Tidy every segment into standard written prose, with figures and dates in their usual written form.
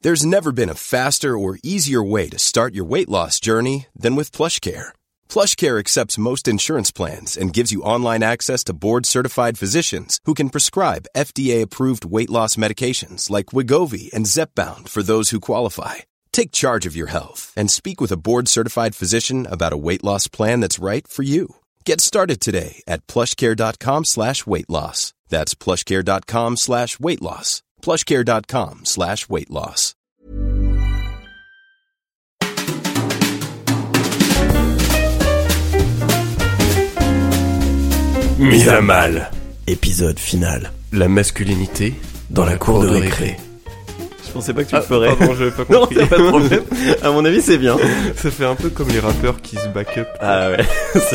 There's never been a faster or easier way to start your weight loss journey than with PlushCare. PlushCare accepts most insurance plans and gives you online access to board-certified physicians who can prescribe FDA-approved weight loss medications like Wegovy and Zepbound for those who qualify. Take charge of your health and speak with a board-certified physician about a weight loss plan that's right for you. Get started today at plushcare.com/weight loss. That's plushcare.com/weight loss. plushcare.com/weight loss. Mise à mal. Épisode final. La masculinité dans la cour de récré. Je pensais pas que tu le ferais. Pardon, j'avais pas Non, compris. c'est pas de problème. À mon avis, c'est bien. Ça fait un peu comme les rappeurs qui se back up. Ah ouais.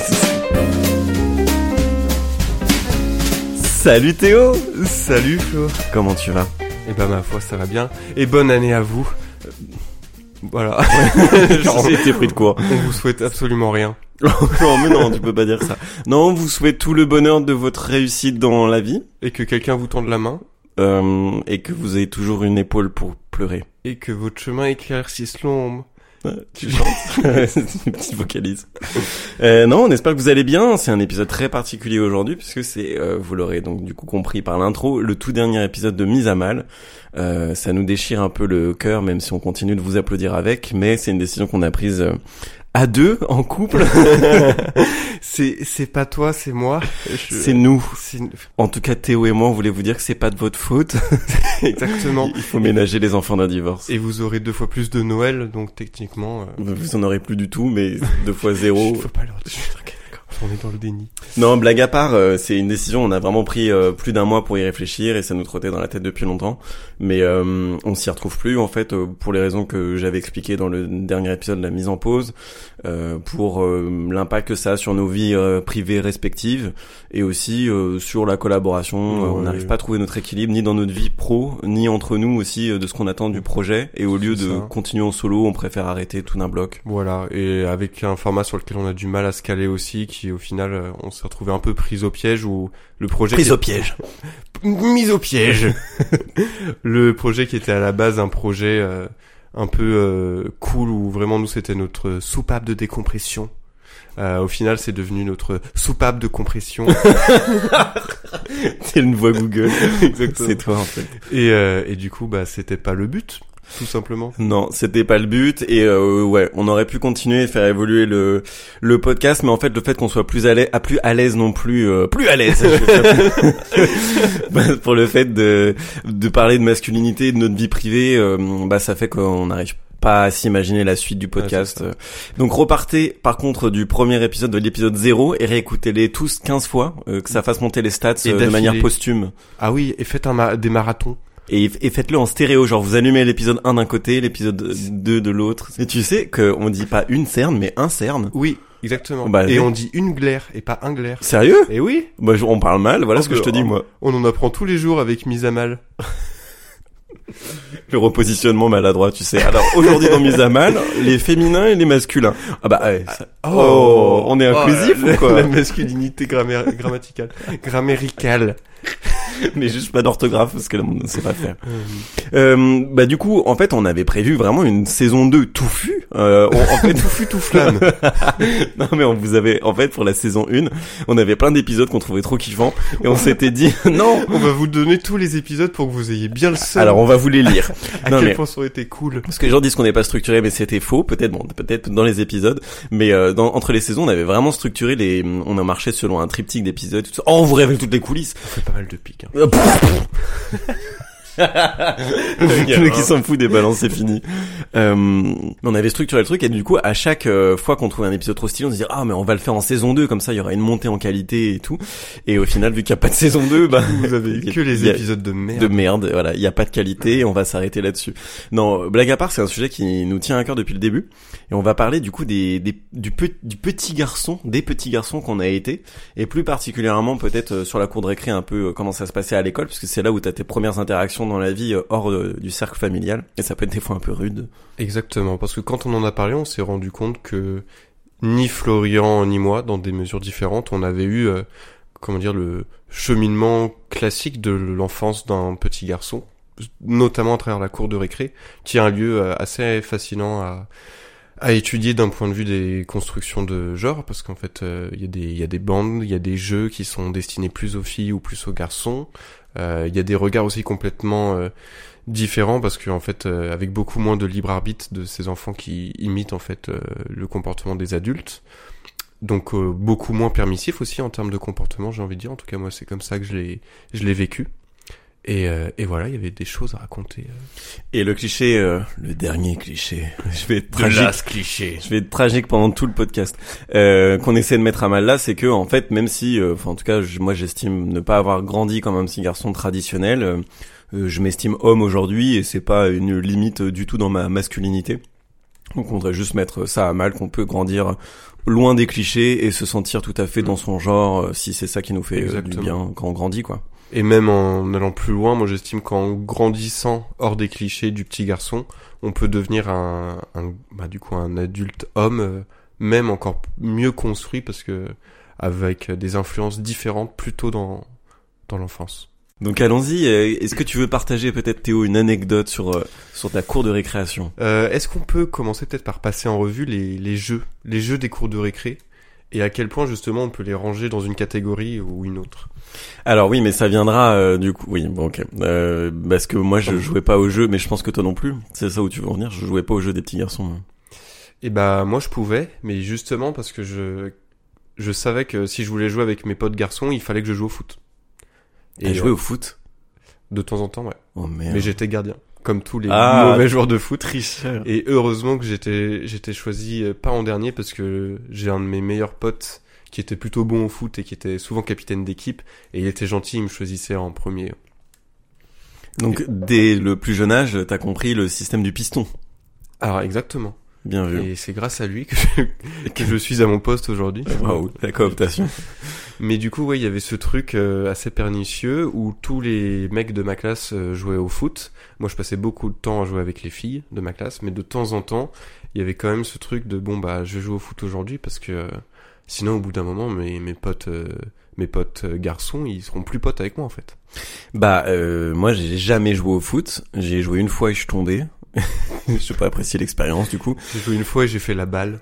Salut Théo. Salut Flo. Comment tu vas? Eh ben ma foi, ça va bien. Et bonne année à vous. Voilà. J'ai été pris de court. On vous souhaite absolument rien. Non mais non, tu peux pas dire ça. Non, on vous souhaite tout le bonheur de votre réussite dans la vie. Et que quelqu'un vous tende la main. Et que vous ayez toujours une épaule pour pleurer. Et que votre chemin éclaircisse l'ombre. Tu chantes. C'est une petite vocalise. Non, on espère que vous allez bien. C'est un épisode très particulier aujourd'hui puisque c'est, vous l'aurez donc du coup compris par l'intro, le tout dernier épisode de Mise à mal. Ça nous déchire un peu le cœur, même si on continue de vous applaudir avec, mais c'est une décision qu'on a prise à deux, en couple. C'est pas toi, c'est moi. C'est nous. En tout cas, Théo et moi, on voulait vous dire que c'est pas de votre faute. Exactement. Il faut ménager les enfants d'un divorce. Et vous aurez 2 fois plus de Noël, donc techniquement... Vous en aurez plus du tout, mais 2 fois 0. Faut pas leur dire. On est dans le déni. Non, blague à part, c'est une décision, on a vraiment pris plus d'1 mois pour y réfléchir et ça nous trottait dans la tête depuis longtemps. Mais on s'y retrouve plus en fait pour les raisons que j'avais expliquées dans le dernier épisode de la mise en pause, pour l'impact que ça a sur nos vies privées respectives et aussi sur la collaboration. On n'arrive pas à trouver notre équilibre ni dans notre vie pro, ni entre nous aussi de ce qu'on attend du projet. Et au lieu de continuer en solo, on préfère arrêter tout d'un bloc. Voilà, et avec un format sur lequel on a du mal à se caler aussi, qui au final on s'est retrouvé un peu pris au piège où le projet prise au piège mise au piège. Le projet qui était à la base un projet un peu cool où vraiment nous c'était notre soupape de décompression. Au final c'est devenu notre soupape de compression. C'est une voix Google. Exactement. C'est toi en fait. Et du coup bah c'était pas le but. Tout simplement. Non, c'était pas le but et ouais, on aurait pu continuer et faire évoluer le podcast, mais en fait le fait qu'on soit plus à l'aise non plus plus à l'aise pour le fait de parler de masculinité et de notre vie privée, bah ça fait qu'on n'arrive pas à s'imaginer la suite du podcast. Donc repartez par contre du premier épisode de l'épisode 0 et réécoutez-les tous 15 fois, que ça fasse monter les stats de manière posthume. Ah oui, et faites des marathons. Et faites-le en stéréo, genre vous allumez l'épisode 1 d'un côté, l'épisode 2 de l'autre. Et tu sais qu'on dit pas une cerne, mais un cerne. Oui, exactement. Bah, et on dit une glaire et pas un glaire. Sérieux? Et oui. Bah on parle mal, voilà ce que je te dis moi. On en apprend tous les jours avec Mise à mal. Le repositionnement maladroit, tu sais. Alors aujourd'hui dans Mise à mal, les féminins et les masculins. Ah bah ouais. On est inclusif ou quoi? La masculinité grammaticale, gramméricale. Mais juste pas d'orthographe parce que là, on ne sait pas faire. Bah du coup, en fait, on avait prévu vraiment une saison 2 touffue. En fait, touffu tout flamme. Non mais on vous avait, en fait, pour la saison 1, on avait plein d'épisodes qu'on trouvait trop kiffants et on s'était dit non, on va vous donner tous les épisodes pour que vous ayez bien le seum. Alors on va vous les lire. À quel point ça aurait été cool. Parce que les gens disent qu'on n'est pas structuré, mais c'était faux. Peut-être dans les épisodes, mais entre les saisons, on avait vraiment structuré on a marché selon un triptyque d'épisodes. Tout ça. Oh, on vous révèle toutes les coulisses. On fait pas mal de piques. Hein. Le mec qui s'en fout des balances, c'est fini. On avait structuré le truc et du coup à chaque fois qu'on trouvait un épisode trop stylé, on se disait mais on va le faire en saison 2, comme ça il y aura une montée en qualité et tout. Et au final, vu qu'il n'y a pas de saison 2, bah vous avez que les épisodes de merde. Voilà, il y a pas de qualité et on va s'arrêter là-dessus. Non, blague à part, c'est un sujet qui nous tient à cœur depuis le début et on va parler du coup du petit garçon, des petits garçons qu'on a été, et plus particulièrement peut-être sur la cour de récré un peu comment ça se passait à l'école, parce que c'est là où t'as tes premières interactions dans la vie hors du cercle familial, et ça peut être des fois un peu rude. Exactement, parce que quand on en a parlé, on s'est rendu compte que ni Florian ni moi, dans des mesures différentes, on avait eu le cheminement classique de l'enfance d'un petit garçon. notamment à travers la cour de récré, qui est un lieu assez fascinant à étudier d'un point de vue des constructions de genre, parce qu'en fait, il y a des bandes, il y a des jeux qui sont destinés plus aux filles ou plus aux garçons. Il y a des regards aussi complètement différents, parce qu'en fait, avec beaucoup moins de libre arbitre de ces enfants qui imitent en fait le comportement des adultes. Donc beaucoup moins permissif aussi en termes de comportement, j'ai envie de dire. En tout cas, moi, c'est comme ça que je l'ai vécu. Et voilà, il y avait des choses à raconter. Et le cliché, le dernier cliché, je vais être tragique. Cliché. Je vais être tragique pendant tout le podcast. Qu'on essaie de mettre à mal là, c'est que en fait, même si, en tout cas, moi, j'estime ne pas avoir grandi comme un petit garçon traditionnel. Je m'estime homme aujourd'hui et c'est pas une limite du tout dans ma masculinité. Donc on voudrait juste mettre ça à mal, qu'on peut grandir loin des clichés et se sentir tout à fait dans son genre, si c'est ça qui nous fait du bien quand on grandit, quoi. Et même en allant plus loin, moi j'estime qu'en grandissant hors des clichés du petit garçon, on peut devenir un adulte homme, même encore mieux construit, parce que avec des influences différentes plutôt dans l'enfance. Donc allons-y, est-ce que tu veux partager peut-être, Théo, une anecdote sur ta cour de récréation? Est-ce qu'on peut commencer peut-être par passer en revue les jeux des cours de récré, et à quel point justement on peut les ranger dans une catégorie ou une autre? Alors oui, mais ça viendra du coup. Oui, bon, ok. Parce que moi je jouais pas aux jeux, mais je pense que toi non plus. C'est ça où tu veux en venir? Je jouais pas aux jeux des petits garçons. Et bah moi je pouvais, mais justement parce que je savais que si je voulais jouer avec mes potes garçons, il fallait que je joue au foot. Et jouer au foot? De temps en temps, ouais. Oh merde. Mais j'étais gardien, comme tous les mauvais joueurs de foot. Tricheur. Et heureusement que j'étais choisi pas en dernier, parce que j'ai un de mes meilleurs potes qui était plutôt bon au foot et qui était souvent capitaine d'équipe, et il était gentil, il me choisissait en premier. Donc dès le plus jeune âge, t'as compris le système du piston. Alors exactement. Bien vu. Et c'est grâce à lui que je suis à mon poste aujourd'hui. Waouh, la cooptation. Mais du coup, ouais, il y avait ce truc assez pernicieux où tous les mecs de ma classe jouaient au foot. Moi, je passais beaucoup de temps à jouer avec les filles de ma classe, mais de temps en temps, il y avait quand même ce truc de bon bah je vais jouer au foot aujourd'hui, parce que sinon au bout d'un moment mes potes garçons, ils seront plus potes avec moi en fait. Bah moi j'ai jamais joué au foot, j'ai joué une fois et je suis tombé. Je peux pas apprécier l'expérience du coup. J'ai joué une fois et j'ai fait la balle.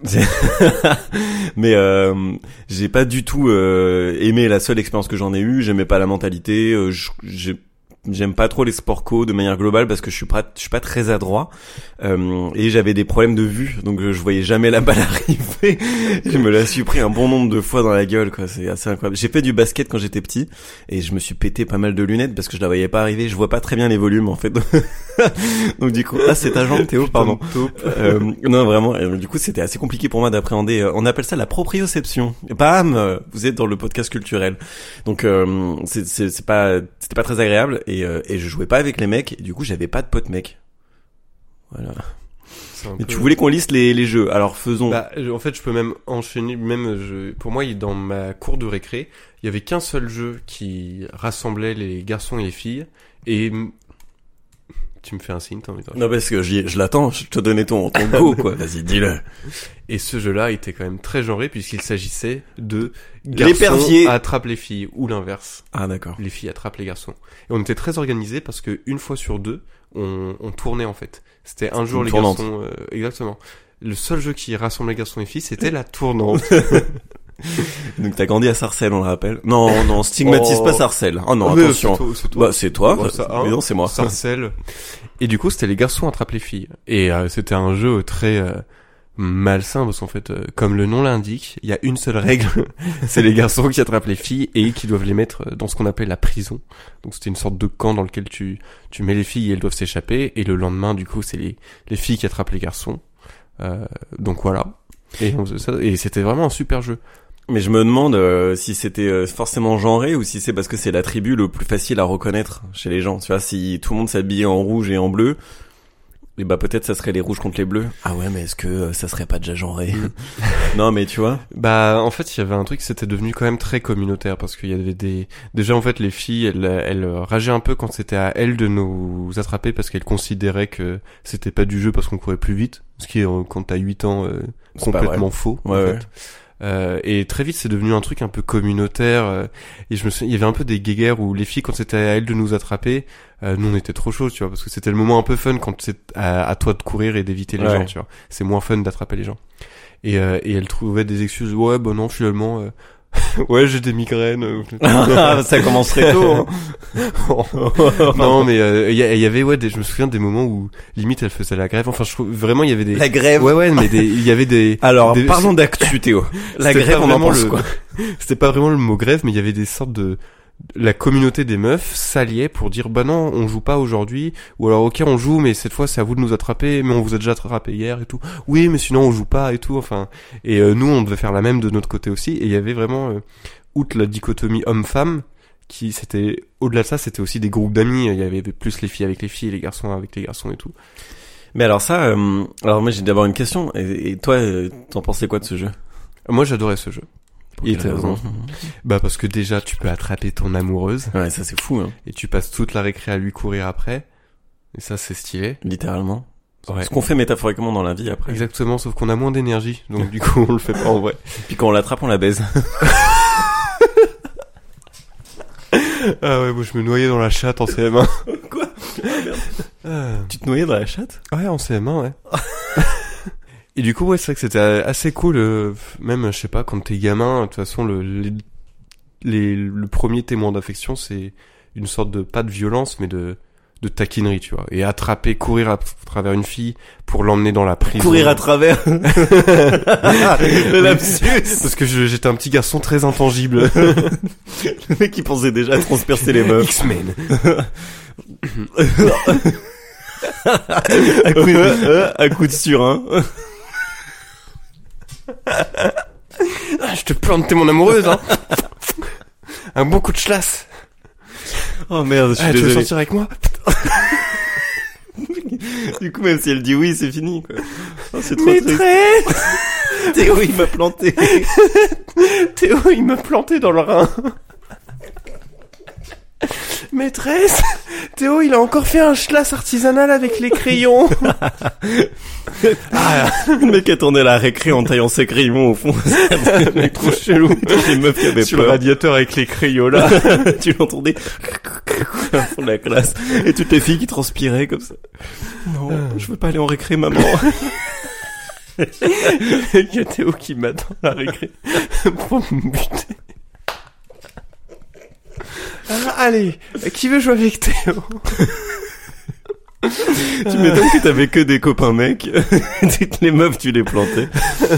Mais j'ai pas du tout aimé la seule expérience que j'en ai eue. J'aimais pas la mentalité. J'aime pas trop les sports co de manière globale, parce que je suis pas très adroit, et j'avais des problèmes de vue, donc je voyais jamais la balle arriver. Je me la suis pris un bon nombre de fois dans la gueule, quoi. C'est assez incroyable. J'ai fait du basket quand j'étais petit et je me suis pété pas mal de lunettes parce que je la voyais pas arriver. Je vois pas très bien les volumes en fait. Donc du coup, c'est ta jambe, Théo, pardon. Non vraiment. Du coup, c'était assez compliqué pour moi d'appréhender. On appelle ça la proprioception. Bam, vous êtes dans le podcast culturel. Donc c'était pas très agréable. Et je jouais pas avec les mecs, et du coup j'avais pas de potes mecs. Voilà. Mais tu voulais qu'on liste les jeux, alors faisons. Bah, en fait, je peux même enchaîner. Pour moi, dans ma cour de récré, il y avait qu'un seul jeu qui rassemblait les garçons et les filles. Et tu me fais un signe, t'as envie de... Non, parce que je l'attends. Je te donnais ton go, quoi. Vas-y, dis-le. Et ce jeu-là était quand même très genré, puisqu'il s'agissait de garçons attrapent les filles, ou l'inverse. Ah, d'accord. Les filles attrapent les garçons. Et on était très organisés, parce que une fois sur deux, on tournait en fait. C'était un jour les tournante. Garçons, exactement. Le seul jeu qui rassemblait les garçons et les filles, c'était la tournante. Donc t'as grandi à Sarcelles, on le rappelle. Non, stigmatise pas Sarcelles. Oh non, attention. C'est toi. Bah c'est toi. Bon, ça, mais non, c'est moi. Sarcelles. Et du coup, c'était les garçons attrapent les filles. Et c'était un jeu très malsain, parce qu'en fait, comme le nom l'indique, il y a une seule règle. C'est les garçons qui attrapent les filles et qui doivent les mettre dans ce qu'on appelle la prison. Donc c'était une sorte de camp dans lequel tu mets les filles et elles doivent s'échapper. Et le lendemain, du coup, c'est les filles qui attrapent les garçons. Donc voilà. Et c'était vraiment un super jeu. Mais je me demande si c'était forcément genré, ou si c'est parce que c'est l'attribut le plus facile à reconnaître chez les gens. Tu vois, si tout le monde s'habillait en rouge et en bleu, et bah peut-être ça serait les rouges contre les bleus. Ah ouais, mais est-ce que ça serait pas déjà genré? Non, mais tu vois. Bah en fait, il y avait un truc, c'était devenu quand même très communautaire, parce qu'il y avait déjà en fait les filles, elles rageaient un peu quand c'était à elles de nous attraper, parce qu'elles considéraient que c'était pas du jeu parce qu'on courait plus vite, ce qui est quand t'as 8 ans complètement faux. Ouais, en fait. Ouais. Et très vite c'est devenu un truc un peu communautaire, et je me souviens, il y avait un peu des guéguerres où les filles, quand c'était à elles de nous attraper, nous on était trop chauds, tu vois, parce que c'était le moment un peu fun quand c'est à toi de courir et d'éviter les gens, tu vois. C'est moins fun d'attraper les gens. Et elles trouvaient des excuses, ouais bah non finalement ouais j'ai des migraines. Ça commence très tôt, hein. Non mais il y avait je me souviens des moments où limite elle faisait la grève, enfin je trouve vraiment il y avait des la grève, ouais mais il y avait des alors parlons d'actu Théo, la grève on en pense quoi. C'était pas vraiment le mot grève, mais il y avait des sortes de la communauté des meufs s'alliait pour dire bah non on joue pas aujourd'hui, ou alors ok on joue mais cette fois c'est à vous de nous attraper, mais on vous a déjà attrapé hier et tout, oui mais sinon on joue pas et tout, enfin, et nous on devait faire la même de notre côté aussi, et il y avait vraiment outre la dichotomie homme-femme, qui c'était au-delà de ça, c'était aussi des groupes d'amis, il y avait plus les filles avec les filles et les garçons avec les garçons et tout. Mais alors ça alors moi j'ai d'abord une question, et toi t'en pensais quoi de ce jeu? Moi j'adorais ce jeu. Pour quelle raison? Bah parce que déjà tu peux attraper ton amoureuse. Ouais, ça c'est fou, hein. Et tu passes toute la récré à lui courir après. Et ça c'est stylé. Littéralement. Ouais. Ce qu'on fait métaphoriquement dans la vie après. Exactement, sauf qu'on a moins d'énergie, donc du coup on le fait pas en vrai. Puis quand on l'attrape on la baise. Ah ouais, moi je me noyais dans la chatte en CM1. Quoi? Ah, merde. Tu te noyais dans la chatte? Ouais, en CM1, ouais. Et du coup, ouais, c'est vrai que c'était assez cool, même, je sais pas, quand t'es gamin, de toute façon, le premier témoin d'affection, c'est une sorte de, pas de violence, mais de taquinerie, tu vois. Et attraper, courir à travers une fille pour l'emmener dans la prison. Courir à travers. Le lapsus. Parce que j'étais un petit garçon très intangible. Le mec qui pensait déjà à transpercer les meufs. X-Men. à coup de surin. Je te plante, t'es mon amoureuse, hein. Un bon coup de chlasse. Oh merde, je suis désolé. Tu veux sortir avec moi? Du coup, même si elle dit oui, c'est fini, quoi. Oh, c'est trop Maîtresse. Théo, il m'a planté. Théo, il m'a planté dans le rein. Maîtresse, Théo, il a encore fait un schlass artisanal avec les crayons. Le mec a tourné la récré en taillant ses crayons au fond. Le mec trop chelou. Les meufs qui avaient sur peur. Le radiateur avec les crayons là. Tu l'entendais au fond de la classe. Et toutes les filles qui transpiraient comme ça. Non, je veux pas aller en récré, maman. Il y a Théo qui m'attend à la récré pour me buter. Allez, qui veut jouer avec Théo? Tu m'étonnes que t'avais que des copains mecs. Les meufs, tu les plantais.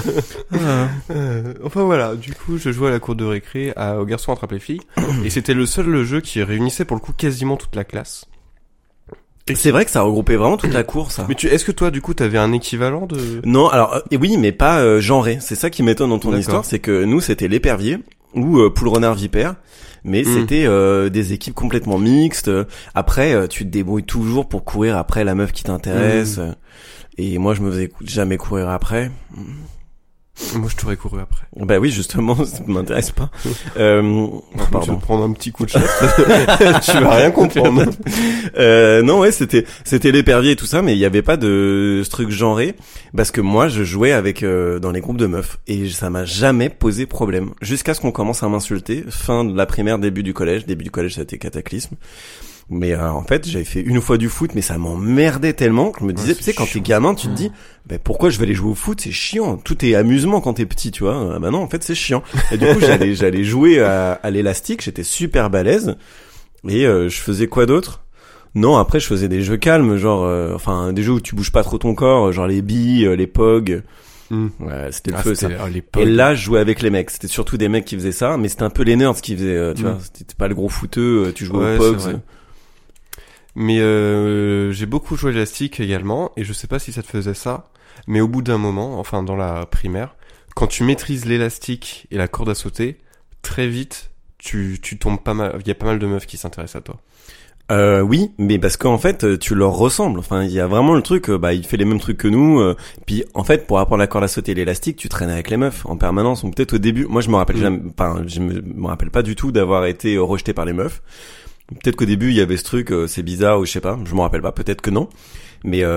Enfin voilà, du coup, je jouais à la cour de récré au garçon attrape les filles. Et c'était le seul jeu qui réunissait pour le coup quasiment toute la classe. Et c'est vrai que ça regroupait vraiment toute la cour, ça. Mais est-ce que toi, du coup, t'avais un équivalent de... Non, alors, oui, mais pas genré. C'est ça qui m'étonne dans ton histoire, c'est que nous, c'était l'épervier ou poule renard vipère. Mais c'était des équipes complètement mixtes. Après, tu te débrouilles toujours pour courir après la meuf qui t'intéresse. Et moi, je me faisais jamais courir après. Moi, je t'aurais couru après. Bah oui, justement, ça m'intéresse pas. Pardon. Je vais prendre un petit coup de chasse. Tu vas rien comprendre. Non, ouais, c'était l'épervier et tout ça, mais il y avait pas de ce truc genré, parce que moi, je jouais avec dans les groupes de meufs et ça m'a jamais posé problème jusqu'à ce qu'on commence à m'insulter. Fin de la primaire, début du collège, ça a été cataclysme. Mais en fait, j'avais fait une fois du foot, mais ça m'emmerdait tellement que je me disais, tu sais, quand t'es gamin, tu te dis, ben pourquoi je vais aller jouer au foot, c'est chiant. Tout est amusement quand t'es petit, tu vois. Ah bah non, en fait, c'est chiant. Et du coup, j'allais jouer à l'élastique, j'étais super balèze. Et je faisais quoi d'autre? Non, après, je faisais des jeux calmes, genre, enfin, des jeux où tu bouges pas trop ton corps, genre les billes, les pogs. Ouais, c'était le feu, ça. Et là, je jouais avec les mecs. C'était surtout des mecs qui faisaient ça, mais c'était un peu les nerds qui faisaient, tu vois. C'était pas le gros footeux, tu jouais aux pogs. Mais j'ai beaucoup joué à l'élastique également, et je sais pas si ça te faisait ça, mais au bout d'un moment, enfin dans la primaire, quand tu maîtrises l'élastique et la corde à sauter, très vite, tu tombes pas mal, il y a pas mal de meufs qui s'intéressent à toi. Oui, mais parce qu'en fait, tu leur ressembles. Enfin, il y a vraiment le truc, il fait les mêmes trucs que nous. Puis, en fait, pour apprendre la corde à sauter et l'élastique, tu traînes avec les meufs en permanence. Ou peut-être au début, moi, je me rappelle jamais, enfin, je me rappelle pas du tout d'avoir été rejeté par les meufs. Peut-être qu'au début il y avait ce truc, c'est bizarre ou je sais pas, je m'en rappelle pas, peut-être que non. Mais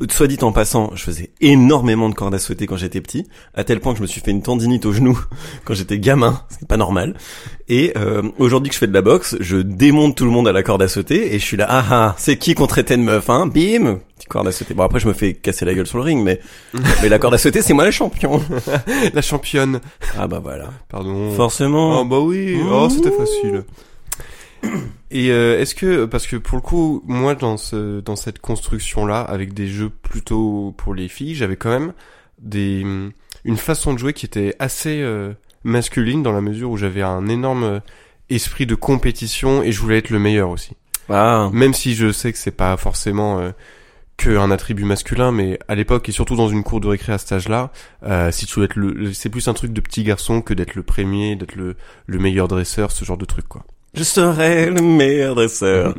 soit dit en passant, je faisais énormément de corde à sauter quand j'étais petit, à tel point que je me suis fait une tendinite au genou quand j'étais gamin, c'est pas normal. Et aujourd'hui que je fais de la boxe, je démonte tout le monde à la corde à sauter et je suis là, c'est qui qu'on traitait de meuf, hein, bim, petite corde à sauter. Bon après je me fais casser la gueule sur le ring, mais la corde à sauter c'est moi la champion. La championne. Ah bah voilà. Pardon. Forcément. Oh bah oui, c'était facile. Et est-ce que, parce que pour le coup, moi dans cette construction-là, avec des jeux plutôt pour les filles, j'avais quand même une façon de jouer qui était assez masculine, dans la mesure où j'avais un énorme esprit de compétition et je voulais être le meilleur aussi. Ah. Même si je sais que c'est pas forcément qu'un attribut masculin, mais à l'époque et surtout dans une cour de récré à cet âge-là, si tu veux être c'est plus un truc de petit garçon que d'être le premier, d'être le meilleur dresseur, ce genre de truc quoi. Je serai le meilleur dresseur.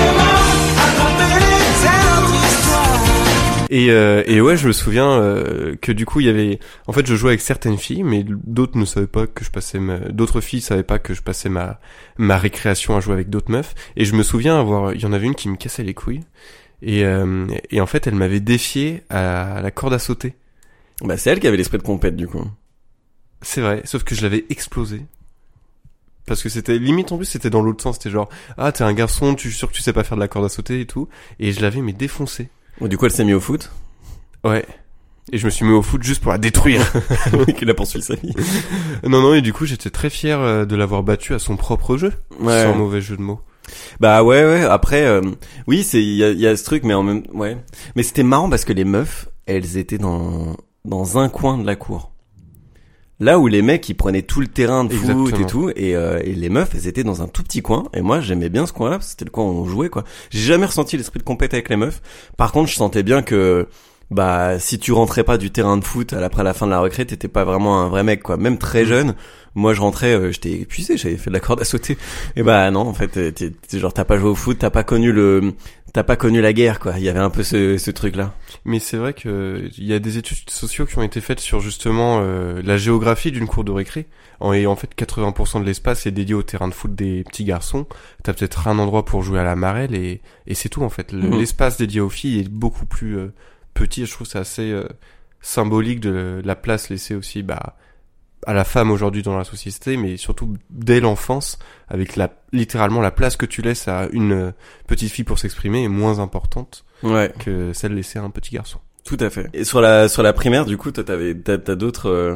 Et ouais, je me souviens que du coup il y avait, en fait, je jouais avec certaines filles, mais d'autres ne savaient pas que je passais d'autres filles savaient pas que je passais ma récréation à jouer avec d'autres meufs. Et je me souviens il y en avait une qui me cassait les couilles. Et en fait, elle m'avait défié à la corde à sauter. Bah c'est elle qui avait l'esprit de compète du coup. C'est vrai, sauf que je l'avais explosé. Parce que c'était limite, en plus c'était dans l'autre sens, c'était genre t'es un garçon, tu es sûr que tu sais pas faire de la corde à sauter et tout, et je l'avais défoncé. Oh, du coup elle s'est mise au foot. Ouais. Et je me suis mis au foot juste pour la détruire. Qu'il a poursuivi sa vie. Non, et du coup j'étais très fier de l'avoir battue à son propre jeu, ouais. Sans mauvais jeu de mots. Bah ouais, après oui, il y a ce truc, mais en même mais c'était marrant parce que les meufs, elles étaient dans un coin de la cour. Là où les mecs ils prenaient tout le terrain de foot. Exactement. Et tout, et les meufs elles étaient dans un tout petit coin, et moi j'aimais bien ce coin-là parce que c'était le coin où on jouait quoi. J'ai jamais ressenti l'esprit de compète avec les meufs. Par contre je sentais bien que si tu rentrais pas du terrain de foot après la fin de la récré, t'étais pas vraiment un vrai mec quoi. Même très jeune, moi je rentrais, j'étais épuisé, j'avais fait de la corde à sauter. Et non, en fait t'es genre t'as pas joué au foot, t'as pas connu la guerre quoi. Il y avait un peu ce truc là. Mais c'est vrai que il y a des études sociaux qui ont été faites sur justement la géographie d'une cour de récré. Et en fait 80% de l'espace est dédié au terrain de foot des petits garçons. T'as peut-être un endroit pour jouer à la marelle et c'est tout en fait. L'espace dédié aux filles est beaucoup plus petit. Je trouve que c'est assez symbolique de la place laissée aussi à la femme aujourd'hui dans la société, mais surtout dès l'enfance, avec littéralement la place que tu laisses à une petite fille pour s'exprimer est moins importante que celle laissée à un petit garçon. Tout à fait. Et sur la primaire, du coup, toi t'as d'autres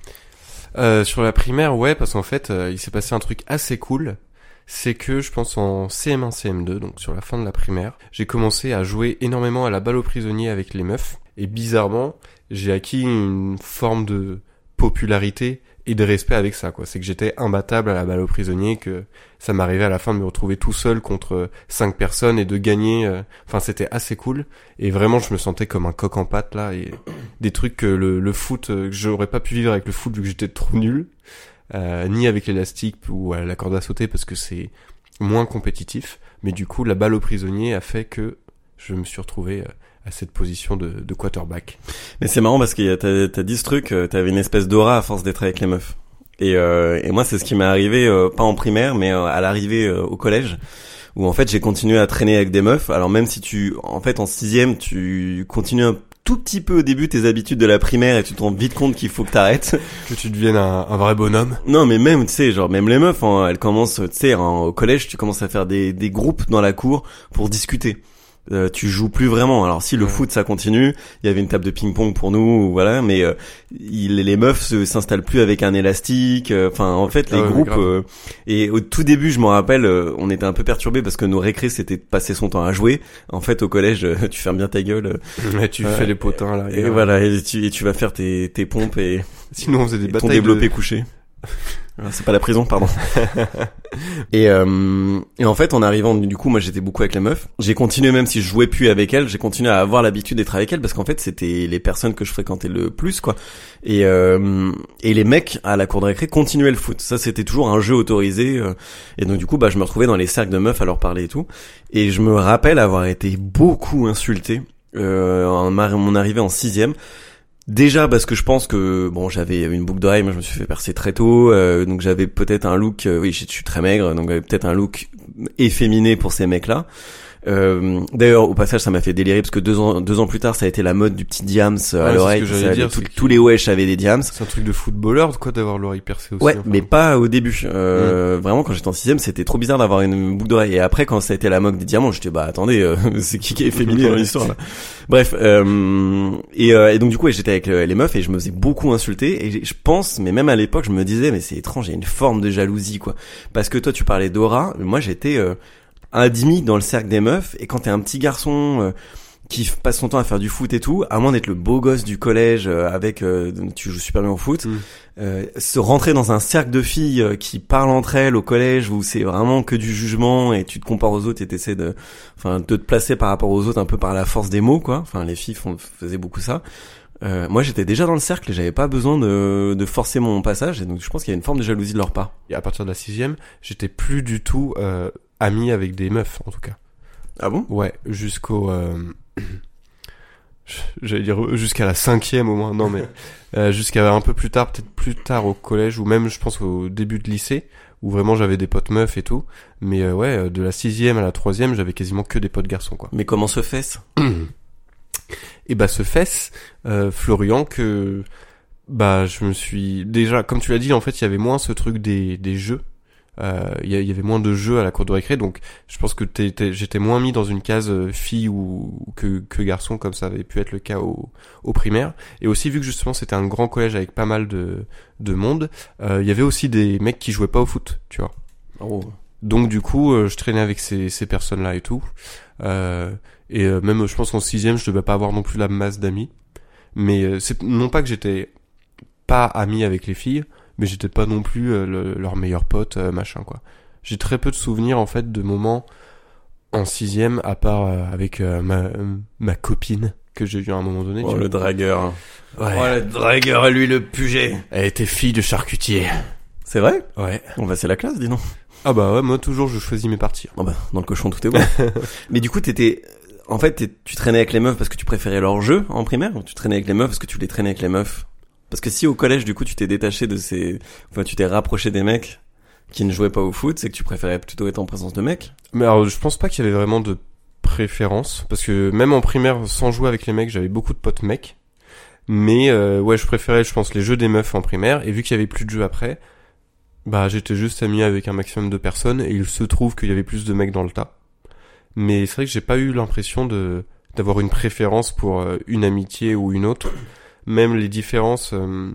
sur la primaire, ouais, parce qu'en fait, il s'est passé un truc assez cool. C'est que je pense en CM1, CM2, donc sur la fin de la primaire, j'ai commencé à jouer énormément à la balle aux prisonniers avec les meufs. Et bizarrement, j'ai acquis une forme de popularité et de respect avec ça quoi. C'est que j'étais imbattable à la balle aux prisonniers, que ça m'arrivait à la fin de me retrouver tout seul contre 5 personnes et de gagner. Enfin c'était assez cool et vraiment je me sentais comme un coq en pâte là, et des trucs que le foot, j'aurais pas pu vivre avec le foot vu que j'étais trop nul, ni avec l'élastique ou la corde à sauter parce que c'est moins compétitif, mais du coup la balle aux prisonniers a fait que je me suis retrouvé à cette position de quarterback. Mais c'est marrant parce que t'as dit ce truc, t'avais une espèce d'aura à force d'être avec les meufs. Et moi c'est ce qui m'est arrivé, pas en primaire, mais à l'arrivée au collège, où en fait j'ai continué à traîner avec des meufs. Alors même si en 6e, tu continues un tout petit peu au début tes habitudes de la primaire et tu te rends vite compte qu'il faut que t'arrêtes. Que tu deviennes un vrai bonhomme. Non mais même, tu sais, genre même les meufs, elles commencent, tu sais, au collège, tu commences à faire des groupes dans la cour pour discuter. Tu joues plus vraiment. Alors si le foot ça continue, il y avait une table de ping-pong pour nous, voilà, mais les meufs s'installent plus avec un élastique. Enfin en fait les groupes et au tout début je me rappelle, on était un peu perturbés parce que nos récrés c'était de passer son temps à jouer. En fait au collège tu fermes bien ta gueule. Ouais, tu fais les potins là. Et voilà, et tu vas faire tes pompes et sinon on faisait des batailles ton développé couché. C'est pas la prison, pardon. Et en fait, en arrivant, du coup, moi j'étais beaucoup avec les meufs. J'ai continué, même si je jouais plus avec elles, j'ai continué à avoir l'habitude d'être avec elles parce qu'en fait, c'était les personnes que je fréquentais le plus, quoi. Et les mecs à la cour de récré continuaient le foot. Ça, c'était toujours un jeu autorisé. Et donc du coup, je me retrouvais dans les cercles de meufs à leur parler et tout. Et je me rappelle avoir été beaucoup insulté en mon arrivée en 6e. Déjà parce que je pense que j'avais une boucle d'oreille, moi je me suis fait percer très tôt, donc j'avais peut-être un look, oui je suis très maigre, donc j'avais peut-être un look efféminé pour ces mecs-là. D'ailleurs, au passage, ça m'a fait délirer parce que 2 ans plus tard, ça a été la mode du petit diams à l'oreille. C'est ce que j'allais dire, Tous les wesh avaient des diams. C'est un truc de footballeur, quoi, d'avoir l'oreille percée aussi. Ouais, enfin. mais pas au début. Vraiment, quand j'étais en 6ème, c'était trop bizarre d'avoir une boucle d'oreille. Et après, quand ça a été la mode des diamants, j'étais attendez, c'est qui est féminin dans l'histoire là. Bref, et donc du coup, j'étais avec les meufs et je me faisais beaucoup insulter. Et je pense, mais même à l'époque, je me disais, mais c'est étrange, il y a une forme de jalousie, quoi. Parce que toi, tu parlais d'aura, moi, j'étais un demi dans le cercle des meufs, et quand t'es un petit garçon qui passe son temps à faire du foot et tout, à moins d'être le beau gosse du collège avec tu joues super bien au foot, se rentrer dans un cercle de filles qui parlent entre elles au collège où c'est vraiment que du jugement et tu te compares aux autres et t'essaies de te placer par rapport aux autres un peu par la force des mots, quoi. Enfin, les filles faisaient beaucoup ça. Moi, j'étais déjà dans le cercle et j'avais pas besoin de forcer mon passage, et donc je pense qu'il y a une forme de jalousie de leur part. Et à partir de la 6ème, j'étais plus du tout ami avec des meufs, en tout cas. Ah bon? Ouais, jusqu'au j'allais dire jusqu'à la 5ème au moins. Non, mais jusqu'à un peu plus tard, peut-être plus tard au collège, ou même je pense au début de lycée, où vraiment j'avais des potes meufs et tout. Mais ouais, de la 6ème à la 3ème, j'avais quasiment que des potes garçons, quoi. Mais comment se fait-ce? Et bah ce fait, Florian, que je me suis déjà, comme tu l'as dit, en fait, il y avait moins ce truc des jeux. Il y avait moins de jeux à la cour de récré, donc je pense que j'étais moins mis dans une case fille ou que garçon, comme ça avait pu être le cas au primaire. Et aussi, vu que justement c'était un grand collège avec pas mal de monde, il y avait aussi des mecs qui jouaient pas au foot, tu vois. Oh. Donc du coup, je traînais avec ces personnes-là et tout. Et même, je pense qu'en 6ème, je devais pas avoir non plus la masse d'amis. Mais c'est non pas que j'étais pas ami avec les filles, mais j'étais pas non plus leur meilleur pote, machin, quoi. J'ai très peu de souvenirs, en fait, de moments en 6ème, à part avec ma copine que j'ai eue à un moment donné. Oh, le dragueur. Ouais. Oh, le dragueur, lui, le puget. Elle était fille de charcutier. C'est vrai? Ouais. C'est la classe, dis donc. Ah bah ouais, moi toujours je choisis mes parties. Oh dans le cochon, tout est bon. Mais du coup, tu traînais avec les meufs parce que tu préférais leur jeu en primaire, ou tu traînais avec les meufs parce que tu les traînais avec les meufs? Parce que si au collège, du coup, tu t'es détaché tu t'es rapproché des mecs qui ne jouaient pas au foot, c'est que tu préférais plutôt être en présence de mecs? Mais alors, je pense pas qu'il y avait vraiment de préférence, parce que même en primaire, sans jouer avec les mecs, j'avais beaucoup de potes mecs. Mais ouais, je préférais, je pense, les jeux des meufs en primaire, et vu qu'il y avait plus de jeux après, j'étais juste ami avec un maximum de personnes, et il se trouve qu'il y avait plus de mecs dans le tas. Mais c'est vrai que j'ai pas eu l'impression d'avoir une préférence pour une amitié ou une autre. Même les différences,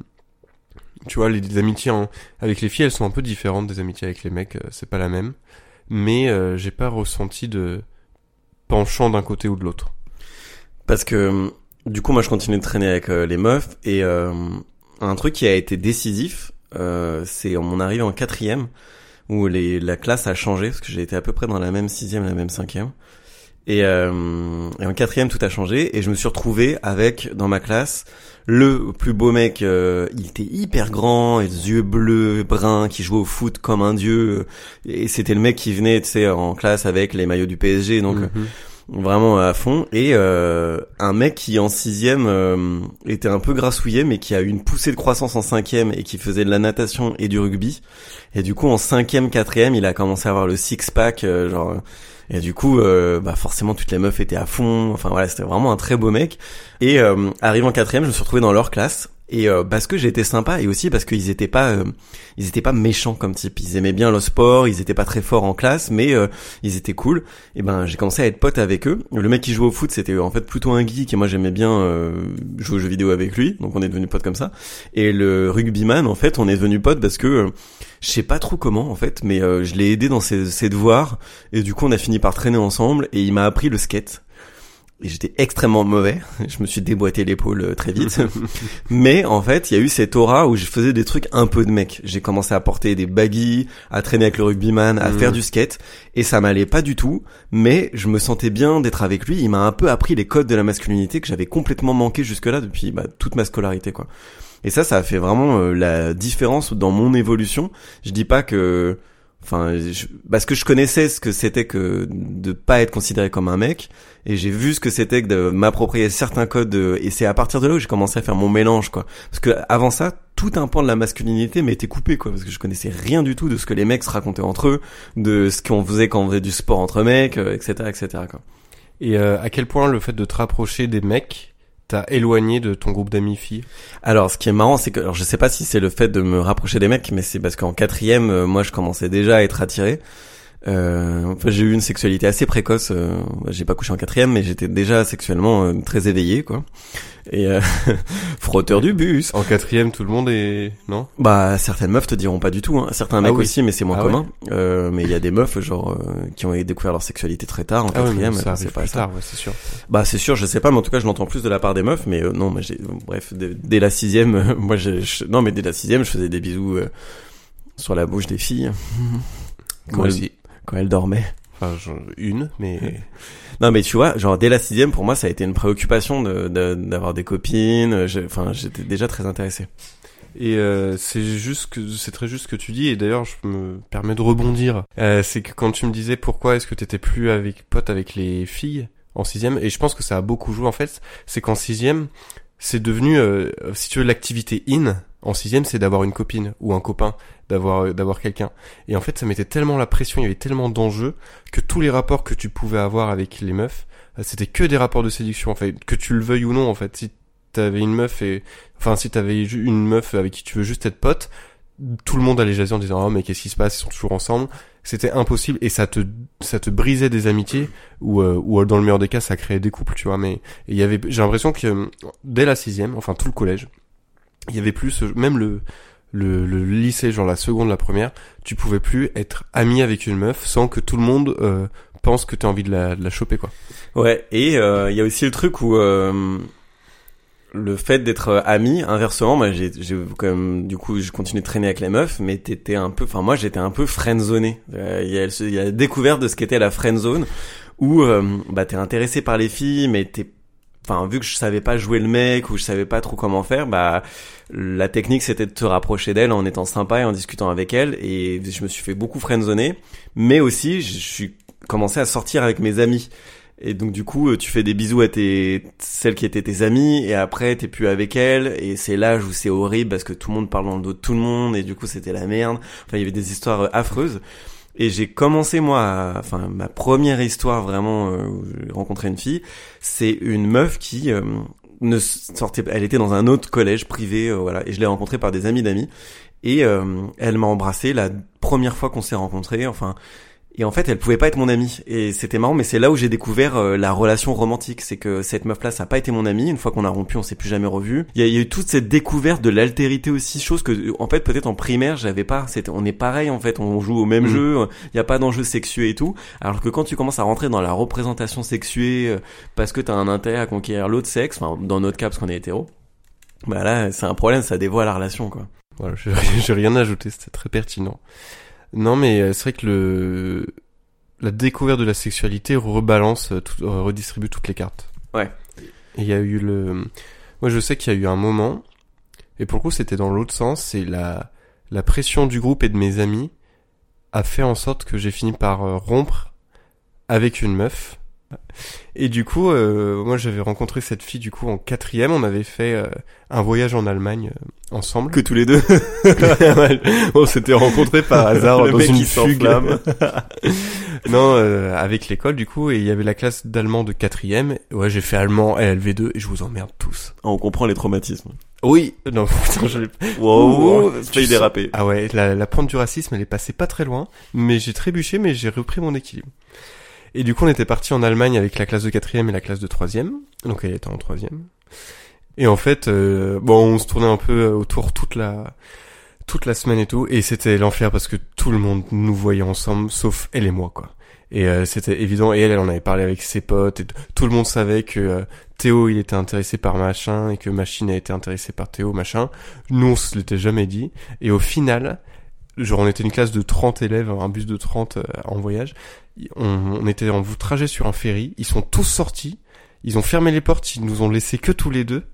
tu vois, les amitiés avec les filles, elles sont un peu différentes des amitiés avec les mecs, c'est pas la même. Mais j'ai pas ressenti de penchant d'un côté ou de l'autre. Parce que du coup, moi, je continue de traîner avec les meufs, et un truc qui a été décisif, c'est mon arrivée en 4ème, où la classe a changé, parce que j'ai été à peu près dans la même 6ème, la même 5ème. Et en 4ème, tout a changé, et je me suis retrouvé avec, dans ma classe, le plus beau mec. Il était hyper grand, les yeux bleus, bruns, qui jouait au foot comme un dieu, et c'était le mec qui venait, tu sais, en classe avec les maillots du PSG, donc vraiment à fond. Et un mec qui en 6ème était un peu grassouillet, mais qui a eu une poussée de croissance en 5ème et qui faisait de la natation et du rugby. Et du coup, en 5ème, 4ème, il a commencé à avoir le six-pack, et du coup, forcément, toutes les meufs étaient à fond. Enfin voilà, c'était vraiment un très beau mec. Et arrivé en 4ème, je me suis retrouvé dans leur classe. Et parce que j'ai été sympa, et aussi parce qu'ils étaient pas méchants comme type. Ils aimaient bien le sport, ils étaient pas très forts en classe, mais ils étaient cool. Et j'ai commencé à être pote avec eux. Le mec qui jouait au foot, c'était en fait plutôt un geek, et moi j'aimais bien jouer aux jeux vidéo avec lui, donc on est devenus potes comme ça. Et le rugbyman, en fait, on est devenus potes parce que je sais pas trop comment, en fait, mais je l'ai aidé dans ses devoirs, et du coup on a fini par traîner ensemble, et il m'a appris le skate. Et j'étais extrêmement mauvais, je me suis déboîté l'épaule très vite. Mais en fait, il y a eu cette aura où je faisais des trucs un peu de mec. J'ai commencé à porter des baggies, à traîner avec le rugbyman, à faire du skate, et ça m'allait pas du tout, mais je me sentais bien d'être avec lui. Il m'a un peu appris les codes de la masculinité que j'avais complètement manqué jusque-là depuis toute ma scolarité, quoi. Et ça a fait vraiment la différence dans mon évolution. Je dis pas que Enfin, parce que je connaissais ce que c'était que de pas être considéré comme un mec, et j'ai vu ce que c'était que de m'approprier certains codes, et c'est à partir de là où j'ai commencé à faire mon mélange, quoi. Parce que avant ça, tout un pan de la masculinité m'était coupé, quoi, parce que je connaissais rien du tout de ce que les mecs se racontaient entre eux, de ce qu'on faisait quand on faisait du sport entre mecs, etc., quoi. Et à quel point le fait de te rapprocher des mecs t'a éloigné de ton groupe d'amis filles? Alors, ce qui est marrant, c'est que, alors, je sais pas si c'est le fait de me rapprocher des mecs, mais c'est parce qu'en 4e, moi, je commençais déjà à être attiré. Enfin, j'ai eu une sexualité assez précoce. J'ai pas couché en 4e, mais j'étais déjà sexuellement très éveillé, quoi. Et frotteur du bus. En 4e, tout le monde est... Non? Bah, certaines meufs te diront pas du tout, hein. Certains mecs oui. aussi, mais c'est moins commun. Ouais. Mais il y a des meufs, genre, qui ont découvert leur sexualité très tard, en 4e. Ça c'est arrive pas plus ça. tard, ouais, c'est sûr. Bah, c'est sûr, je sais pas, mais en tout cas, je l'entends plus de la part des meufs, mais non, mais bref, dès la 6e, moi, non, mais dès la 6e, je faisais des bisous sur la bouche des filles. Moi aussi. Quand elles dormaient. Enfin, une, mais... Non, mais tu vois, genre, dès la 6e, pour moi, ça a été une préoccupation d'avoir des copines. J'étais déjà très intéressé. Et c'est très juste ce que tu dis, et d'ailleurs je me permets de rebondir. C'est que quand tu me disais pourquoi est-ce que t'étais plus pote avec les filles en 6e, et je pense que ça a beaucoup joué en fait, c'est qu'en 6e, c'est devenu, si tu veux, l'activité in, en 6e, c'est d'avoir une copine ou un copain, d'avoir quelqu'un. Et en fait, ça mettait tellement la pression, il y avait tellement d'enjeux, que tous les rapports que tu pouvais avoir avec les meufs, c'était que des rapports de séduction, en fait, que tu le veuilles ou non, en fait. Si t'avais une meuf si t'avais une meuf avec qui tu veux juste être pote, tout le monde allait jaser en disant, oh, mais qu'est-ce qui se passe, ils sont toujours ensemble. C'était impossible, et ça te brisait des amitiés, ou dans le meilleur des cas, ça créait des couples, tu vois, mais, j'ai l'impression que, dès la 6e, enfin, tout le collège, il y avait plus, même le lycée, genre la seconde, la première, tu pouvais plus être ami avec une meuf sans que tout le monde, pense que t'as envie de la choper, quoi. Ouais, et, il y a aussi le truc où, le fait d'être ami, inversement, moi j'ai quand même, du coup, je continue de traîner avec les meufs, mais t'étais un peu, enfin moi j'étais un peu friendzoné. Il y a la découverte de ce qu'était la friendzone, où bah t'es intéressé par les filles, mais enfin vu que je savais pas jouer le mec ou je savais pas trop comment faire, bah la technique c'était de te rapprocher d'elle en étant sympa et en discutant avec elle, et je me suis fait beaucoup friendzoner, mais aussi je suis commencé à sortir avec mes amis. Et donc du coup, tu fais des bisous à celles qui étaient tes amies, et après t'es plus avec elles, et c'est l'âge où c'est horrible parce que tout le monde parle dans le dos de tout le monde, et du coup c'était la merde. Enfin, il y avait des histoires affreuses. Et j'ai commencé ma première histoire vraiment où j'ai rencontré une fille, c'est une meuf qui ne sortait, elle était dans un autre collège privé, voilà, et je l'ai rencontrée par des amis d'amis, et elle m'a embrassé la première fois qu'on s'est rencontrés, enfin. Et en fait, elle pouvait pas être mon amie. Et c'était marrant, mais c'est là où j'ai découvert la relation romantique. C'est que cette meuf-là, ça a pas été mon amie. Une fois qu'on a rompu, on s'est plus jamais revus. Il y a eu toute cette découverte de l'altérité aussi, chose que, en fait, peut-être en primaire, j'avais pas. On est pareil, en fait. On joue au même jeu. Il y a pas d'enjeu sexué et tout. Alors que quand tu commences à rentrer dans la représentation sexuée, parce que t'as un intérêt à conquérir l'autre sexe, enfin, dans notre cas, parce qu'on est hétéro, bah là, c'est un problème, ça dévoie la relation, quoi. Voilà, j'ai rien à ajouter, c'était très pertinent. Non, mais c'est vrai que la découverte de la sexualité rebalance, redistribue toutes les cartes. Ouais. Et il y a eu moi je sais qu'il y a eu un moment, et pour le coup c'était dans l'autre sens, c'est la pression du groupe et de mes amis a fait en sorte que j'ai fini par rompre avec une meuf. Et du coup, moi j'avais rencontré cette fille du coup en 4e, on avait fait un voyage en Allemagne ensemble. Que tous les deux. On s'était rencontrés par hasard le dans mec une qui fugue. s'enflamme. Non, avec l'école du coup, et il y avait la classe d'allemand de 4e. Ouais, j'ai fait allemand et LV2 et je vous emmerde tous. On comprend les traumatismes. Oui, non, putain, je l'ai... Wow, c'est failli déraper. Ah ouais, la pente du racisme, elle est passée pas très loin, mais j'ai trébuché, mais j'ai repris mon équilibre. Et du coup, on était parti en Allemagne avec la classe de 4e et la classe de 3e. Donc, elle était en 3e. Et en fait, on se tournait un peu autour toute la semaine et tout. Et c'était l'enfer parce que tout le monde nous voyait ensemble, sauf elle et moi, quoi. Et c'était évident. Et elle en avait parlé avec ses potes. Et tout le monde savait que Théo, il était intéressé par machin. Et que Machine a été intéressé par Théo, machin. Nous, on se l'était jamais dit. Et au final, genre, on était une classe de 30 élèves, un bus de 30 en voyage. On était en trajet sur un ferry, ils sont tous sortis, ils ont fermé les portes, ils nous ont laissé que tous les deux.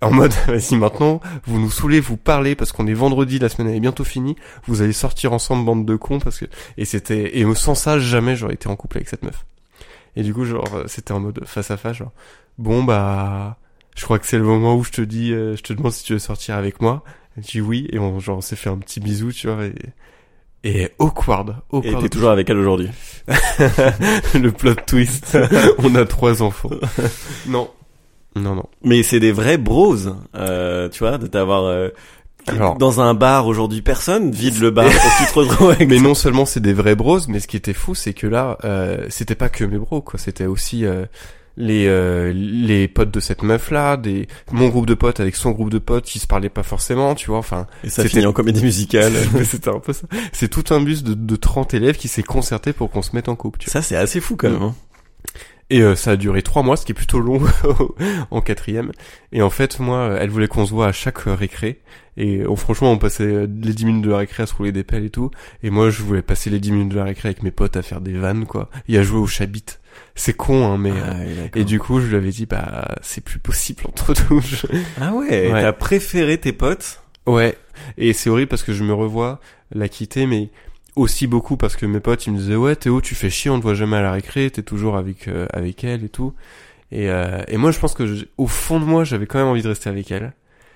en mode, vas-y, maintenant, vous nous saoulez, vous parlez, parce qu'on est vendredi, la semaine elle est bientôt finie, vous allez sortir ensemble, bande de cons, parce que, et sans ça, jamais j'aurais été en couple avec cette meuf. Et du coup, genre, c'était en mode face à face, genre, bon, bah, je crois que c'est le moment où je te demande si tu veux sortir avec moi. Elle dit oui, et on s'est fait un petit bisou, tu vois, et awkward. Et t'es toujours avec elle aujourd'hui. Le plot twist. On a 3 enfants. Non. Mais c'est des vrais bros, tu vois, de t'avoir alors, dans un bar aujourd'hui, personne vide le bar pour que tu te retrouves avec. Mais non seulement c'est des vrais bros, mais ce qui était fou, c'est que là, c'était pas que mes bros, quoi. C'était aussi les potes de cette meuf là, mon groupe de potes avec son groupe de potes qui se parlaient pas forcément, tu vois, enfin. Et ça finit en comédie musicale. C'était un peu ça. C'est tout un bus de 30 élèves qui s'est concerté pour qu'on se mette en couple, tu vois. Ça c'est assez fou quand même, hein. Et ça a duré 3 mois, ce qui est plutôt long en 4e. Et en fait, moi, elle voulait qu'on se voit à chaque récré. Et franchement, on passait les 10 minutes de la récré à se rouler des pelles et tout. Et moi, je voulais passer les 10 minutes de la récré avec mes potes à faire des vannes, quoi. Et à jouer au chabit. C'est con, hein, mais... et du coup, je lui avais dit, bah, c'est plus possible entre nous. Ah ouais, t'as préféré tes potes? Ouais. Et c'est horrible parce que je me revois la quitter, mais... aussi beaucoup parce que mes potes ils me disaient ouais Théo tu fais chier, on te voit jamais à la récré, t'es toujours avec elle et tout, et moi je pense que au fond de moi j'avais quand même envie de rester avec elle,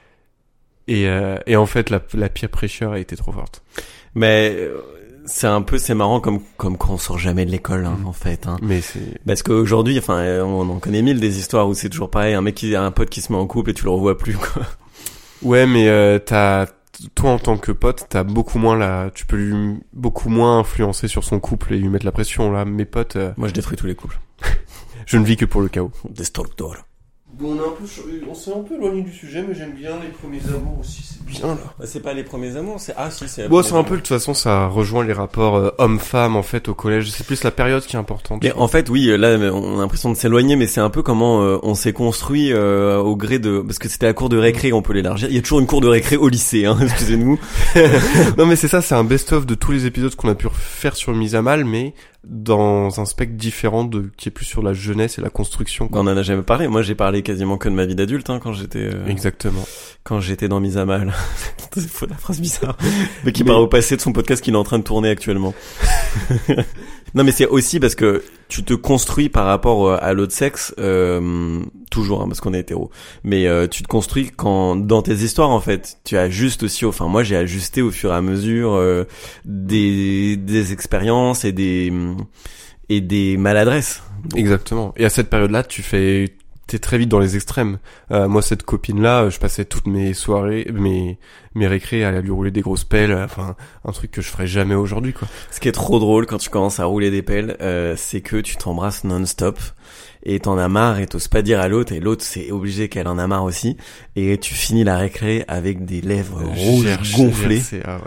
et en fait la peer pressure a été trop forte. Mais c'est marrant comme quand on sort jamais de l'école, hein, en fait, hein. Mais c'est parce qu'aujourd'hui, enfin, on en connaît 1000 des histoires où c'est toujours pareil, un pote qui se met en couple et tu le revois plus, quoi. Ouais, mais toi en tant que pote, tu peux lui beaucoup moins influencer sur son couple et lui mettre la pression. Là, mes potes, moi je détruis tous les couples. Je ne vis que pour le chaos. Destructor. Bon, on s'est un peu éloigné du sujet, mais j'aime bien les premiers amours aussi, c'est bien là. Bah, c'est pas les premiers amours, c'est c'est. Bon, c'est un peu de toute façon, ça rejoint les rapports homme-femme en fait au collège. C'est plus la période qui est importante. Mais en fait, oui, là, on a l'impression de s'éloigner, mais c'est un peu comment on s'est construit au gré de, parce que c'était la cour de récré, on peut l'élargir. Il y a toujours une cour de récré au lycée, hein. Excusez-nous. Non, mais c'est ça, c'est un best-of de tous les épisodes qu'on a pu faire sur Mise à Mal, mais dans un spectre différent qui est plus sur la jeunesse et la construction, quoi. On en a jamais parlé. Moi, j'ai parlé quasiment que de ma vie d'adulte, hein, quand j'étais exactement, quand j'étais dans Mise à Mal. C'est faux, la phrase bizarre, mais qui part au passé de son podcast qu'il est en train de tourner actuellement. Non, mais c'est aussi parce que tu te construis par rapport à l'autre sexe, toujours, hein, parce qu'on est hétéro. Mais tu te construis dans tes histoires, en fait. Tu ajustes aussi. Enfin, moi, j'ai ajusté au fur et à mesure des expériences et des maladresses. Exactement. Et à cette période-là, t'es très vite dans les extrêmes. Moi, cette copine-là, je passais toutes mes soirées, mes récrés à lui rouler des grosses pelles, enfin, un truc que je ferais jamais aujourd'hui, quoi. Ce qui est trop drôle quand tu commences à rouler des pelles, c'est que tu t'embrasses non-stop, et t'en as marre, et t'oses pas dire à l'autre, et l'autre c'est obligé qu'elle en a marre aussi, et tu finis la récré avec des lèvres rouges gonflées.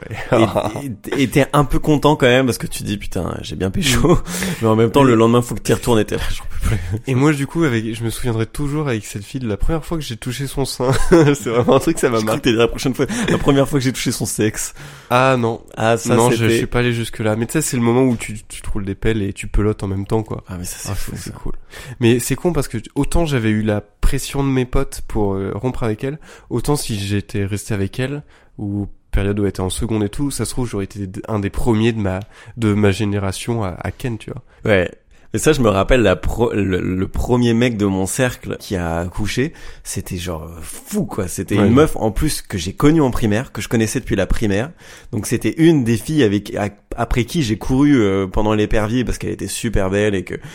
Et t'es un peu content quand même, parce que tu dis, putain, j'ai bien pécho, mais en même temps, le lendemain, faut que t'y retournes, et t'es là, j'en peux plus. Et moi, du coup, je me souviendrai toujours avec cette fille de la première fois que j'ai touché son sein. C'est vraiment un truc, ça m'a marqué. La prochaine fois, la première fois que j'ai touché son sexe. Ah non. Ah, ça, non, je suis pas allé jusque là. Mais tu sais, c'est le moment où tu te roules des pelles et tu pelotes en même temps, quoi. Ah, mais ça, c'est fou, c'est cool. Mais c'est con parce que autant j'avais eu la pression de mes potes pour rompre avec elle, autant si j'étais resté avec elle, ou période où elle était en seconde et tout, ça se trouve, j'aurais été un des premiers de ma génération à Ken, tu vois. Ouais. Et ça, je me rappelle le premier mec de mon cercle qui a accouché, c'était genre fou, quoi. C'était une meuf en plus que j'ai connue en primaire, que je connaissais depuis la primaire. Donc c'était une des filles après qui j'ai couru pendant l'épervier parce qu'elle était super belle et que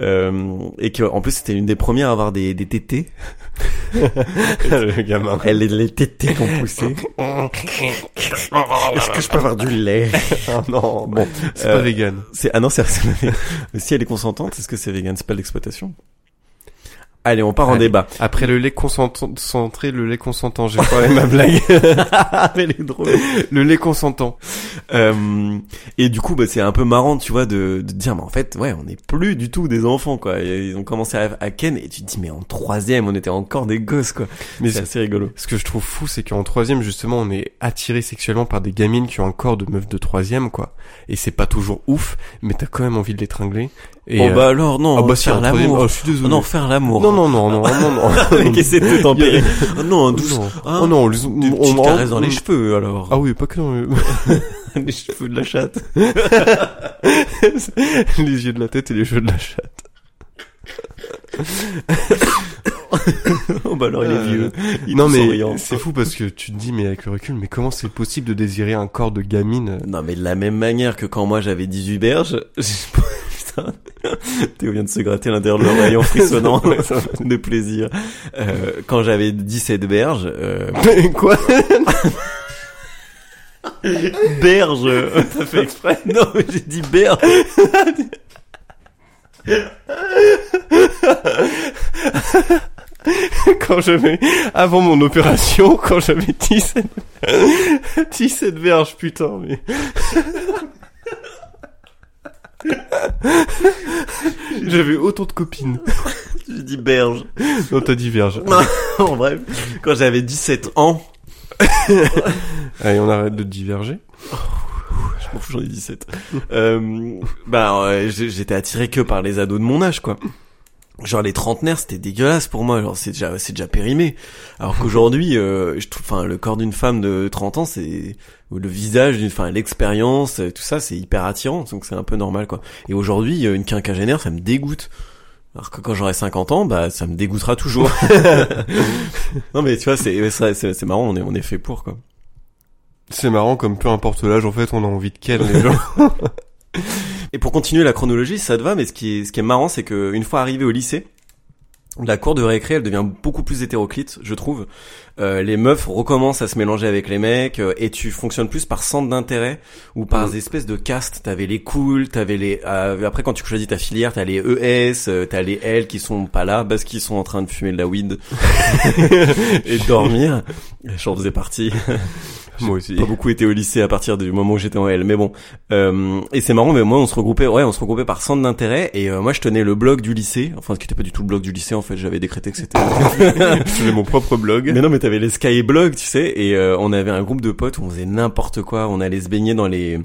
en plus c'était une des premières à avoir des tétés. Le gamin. Les tétés qui ont poussé. Est-ce que je peux avoir du lait? Oh non, bon, c'est pas vegan. Non, c'est si elle est consentante, est-ce que c'est vegan? C'est pas l'exploitation? Allez, on part en débat. Après le lait concentré, le lait consentant, j'ai pas ma blague. Mais elle est drôle. Le lait consentant. Et du coup, bah, c'est un peu marrant, tu vois, de dire, mais en fait, ouais, on n'est plus du tout des enfants, quoi. Ils ont commencé à ken, et tu te dis, mais en 3e, on était encore des gosses, quoi. Mais c'est assez rigolo. Ce que je trouve fou, c'est qu'en 3e, justement, on est attiré sexuellement par des gamines qui ont un corps de meuf de 3e, quoi. Et c'est pas toujours ouf, mais t'as quand même envie de l'étrangler. Et bah alors, non, faire l'amour. Oh, je suis désolé. Non, faire l'amour. non. Mec, essaie de tempérer. Oh non, douce. Oh non, Une petite caresse dans les cheveux, alors. Ah oui, pas que dans Les cheveux de la chatte. les yeux de la tête et les cheveux de la chatte. Oh bah alors il est vieux. Non mais c'est fou parce que tu te dis mais avec le recul, mais comment c'est possible de désirer un corps de gamine? Non mais de la même manière que quand moi j'avais 18 berges, putain, Théo vient de se gratter l'intérieur de l'oreille en frissonnant de plaisir. Quand j'avais 17 berges, Quoi? berge, t'as fait exprès? Non mais j'ai dit berge. Avant mon opération, quand j'avais 17 verges, putain, mais. J'avais autant de copines. J'ai dit berge. Non, t'as dit verge. En bref, quand j'avais 17 ans. Allez, on arrête de diverger. Je m'en fous, j'en ai 17. J'étais attiré que par les ados de mon âge, quoi. Genre les trentenaires, c'était dégueulasse pour moi. Genre c'est déjà périmé. Alors qu'aujourd'hui, je trouve, enfin, le corps d'une femme de 30 ans, c'est le visage d'une, enfin, l'expérience, tout ça, c'est hyper attirant. Donc c'est un peu normal, quoi. Et aujourd'hui, une quinquagénaire, ça me dégoûte. Alors que quand j'aurai 50 ans, bah ça me dégoûtera toujours. Non mais tu vois, c'est marrant. On est fait pour, quoi. C'est marrant, comme peu importe l'âge, en fait, on a envie de quel, les gens. Et pour continuer la chronologie, ça te va, mais ce qui est marrant, c'est que une fois arrivé au lycée, la cour de récré, elle devient beaucoup plus hétéroclite, je trouve. Les meufs recommencent à se mélanger avec les mecs, et tu fonctionnes plus par centre d'intérêt ou par des espèces de castes. T'avais les cools, t'avais les après quand tu choisis ta filière, t'as les ES, t'as les L qui sont pas là parce qu'ils sont en train de fumer de la weed et de dormir. J'en faisais partie. Moi aussi. J'ai pas beaucoup été au lycée à partir du moment où j'étais en L, mais bon. Et c'est marrant, mais moi on se regroupait par centre d'intérêt, et moi je tenais le blog du lycée, enfin ce qui était pas du tout le blog du lycée en fait, j'avais décrété que c'était je mon propre blog. Mais non, mais t'avais les skyblogs, tu sais, et on avait un groupe de potes où on faisait n'importe quoi, on allait se baigner dans les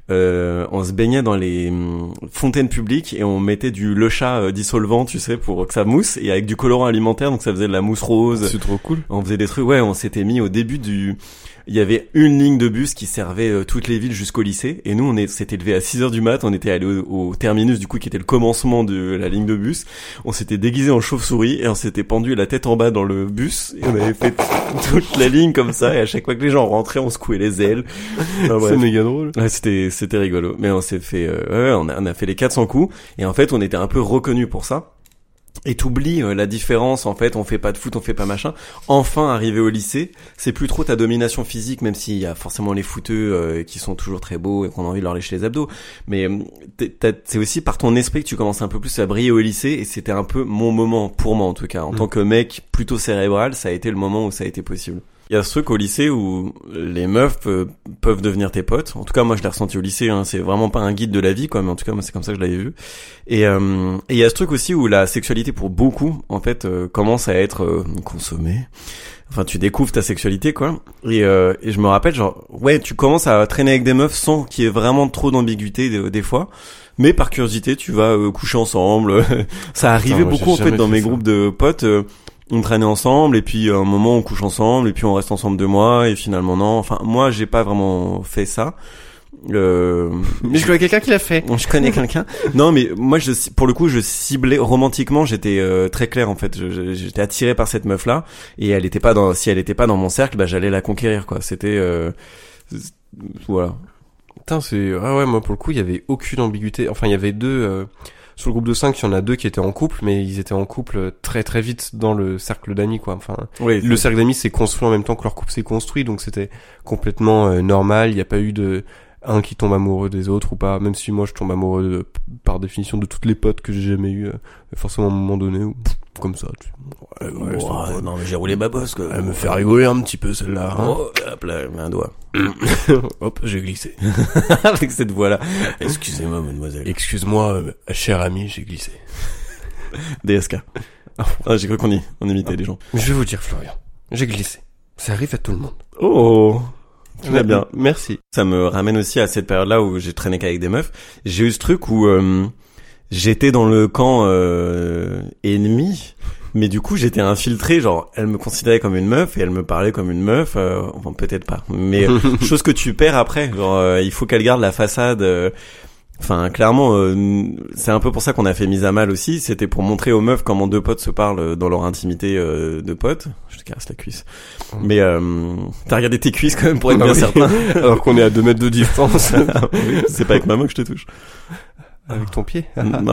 fontaines publiques, et on mettait du Le Chat dissolvant, tu sais, pour que ça mousse, et avec du colorant alimentaire, donc ça faisait de la mousse rose. C'est trop cool. On faisait des trucs, on s'était mis au début il y avait une ligne de bus qui servait toutes les villes jusqu'au lycée, et nous on s'était levé à 6h du mat, on était allé au terminus, du coup, qui était le commencement de la ligne de bus. On s'était déguisé en chauve-souris et on s'était pendu la tête en bas dans le bus, et on avait fait toute la ligne comme ça, et à chaque fois que les gens rentraient, on secouait les ailes. Enfin, c'est méga drôle. Ouais, c'était rigolo. Mais on s'est fait on a fait les 400 coups, et en fait on était un peu reconnus pour ça. Et t'oublies la différence, en fait, on fait pas de foot, on fait pas machin. Enfin, arrivé au lycée, c'est plus trop ta domination physique, même s'il y a forcément les footeux qui sont toujours très beaux et qu'on a envie de leur lécher les abdos. Mais c'est aussi par ton esprit que tu commences un peu plus à briller au lycée, et c'était un peu mon moment, pour moi en tout cas. En tant que mec plutôt cérébral, ça a été le moment où ça a été possible. Il y a ce truc au lycée où les meufs peuvent devenir tes potes. En tout cas, moi, je l'ai ressenti au lycée, hein. C'est vraiment pas un guide de la vie, quoi. Mais en tout cas, moi, c'est comme ça que je l'avais vu. Et il y a ce truc aussi où la sexualité, pour beaucoup, en fait, commence à être consommée. Enfin, tu découvres ta sexualité, quoi. Et je me rappelle, genre, tu commences à traîner avec des meufs sans qu'il y ait vraiment trop d'ambiguïté des fois. Mais par curiosité, tu vas coucher ensemble. Ça arrivait beaucoup, en fait, dans mes groupes de potes. On traînait ensemble, et puis à un moment on couche ensemble, et puis on reste ensemble 2 mois, et finalement non. Enfin, moi j'ai pas vraiment fait ça. Mais je connais quelqu'un qui l'a fait. Je connais quelqu'un. Non, mais moi pour le coup je ciblais romantiquement, j'étais très clair en fait. J'étais attiré par cette meuf là, et si elle était pas dans mon cercle, bah j'allais la conquérir, quoi. C'était voilà. Putain, moi pour le coup il y avait aucune ambiguïté. Enfin, il y avait sur le groupe de 5, il y en a 2 qui étaient en couple, mais ils étaient en couple très très vite dans le cercle d'amis, quoi. Enfin, oui, le cercle d'amis s'est construit en même temps que leur couple s'est construit, donc c'était complètement normal. Il n'y a pas eu un qui tombe amoureux des autres ou pas, même si moi je tombe amoureux par définition de toutes les potes que j'ai jamais eu, forcément à un moment donné, ou comme ça. Non mais j'ai roulé ma bosse, quoi. Elle me fait rigoler un petit peu, celle-là. Hein. Oh, hop là, mets un doigt. Hop, j'ai glissé. Avec cette voix-là. Excusez-moi, mademoiselle. Excuse-moi, cher ami, j'ai glissé. DSK. Ah, j'ai cru qu'on imitait des gens. Je vais vous dire, Florian, j'ai glissé. Ça arrive à tout le monde. Oh, très bien. Merci. Ça me ramène aussi à cette période-là où j'ai traîné qu'avec des meufs. J'ai eu ce truc où j'étais dans le camp ennemi, Mais du coup, j'étais infiltré, genre, elle me considérait comme une meuf et elle me parlait comme une meuf, enfin, peut-être pas. Mais, chose que tu perds après, genre, il faut qu'elle garde la façade, enfin, clairement, c'est un peu pour ça qu'on a fait mise à mal aussi, c'était pour montrer aux meufs comment deux potes se parlent dans leur intimité de potes. Je te caresse la cuisse. Mais, t'as regardé tes cuisses quand même pour être bien certain. Alors qu'on est à 2 mètres de distance. C'est pas avec ma main que je te touche. Avec ton pied.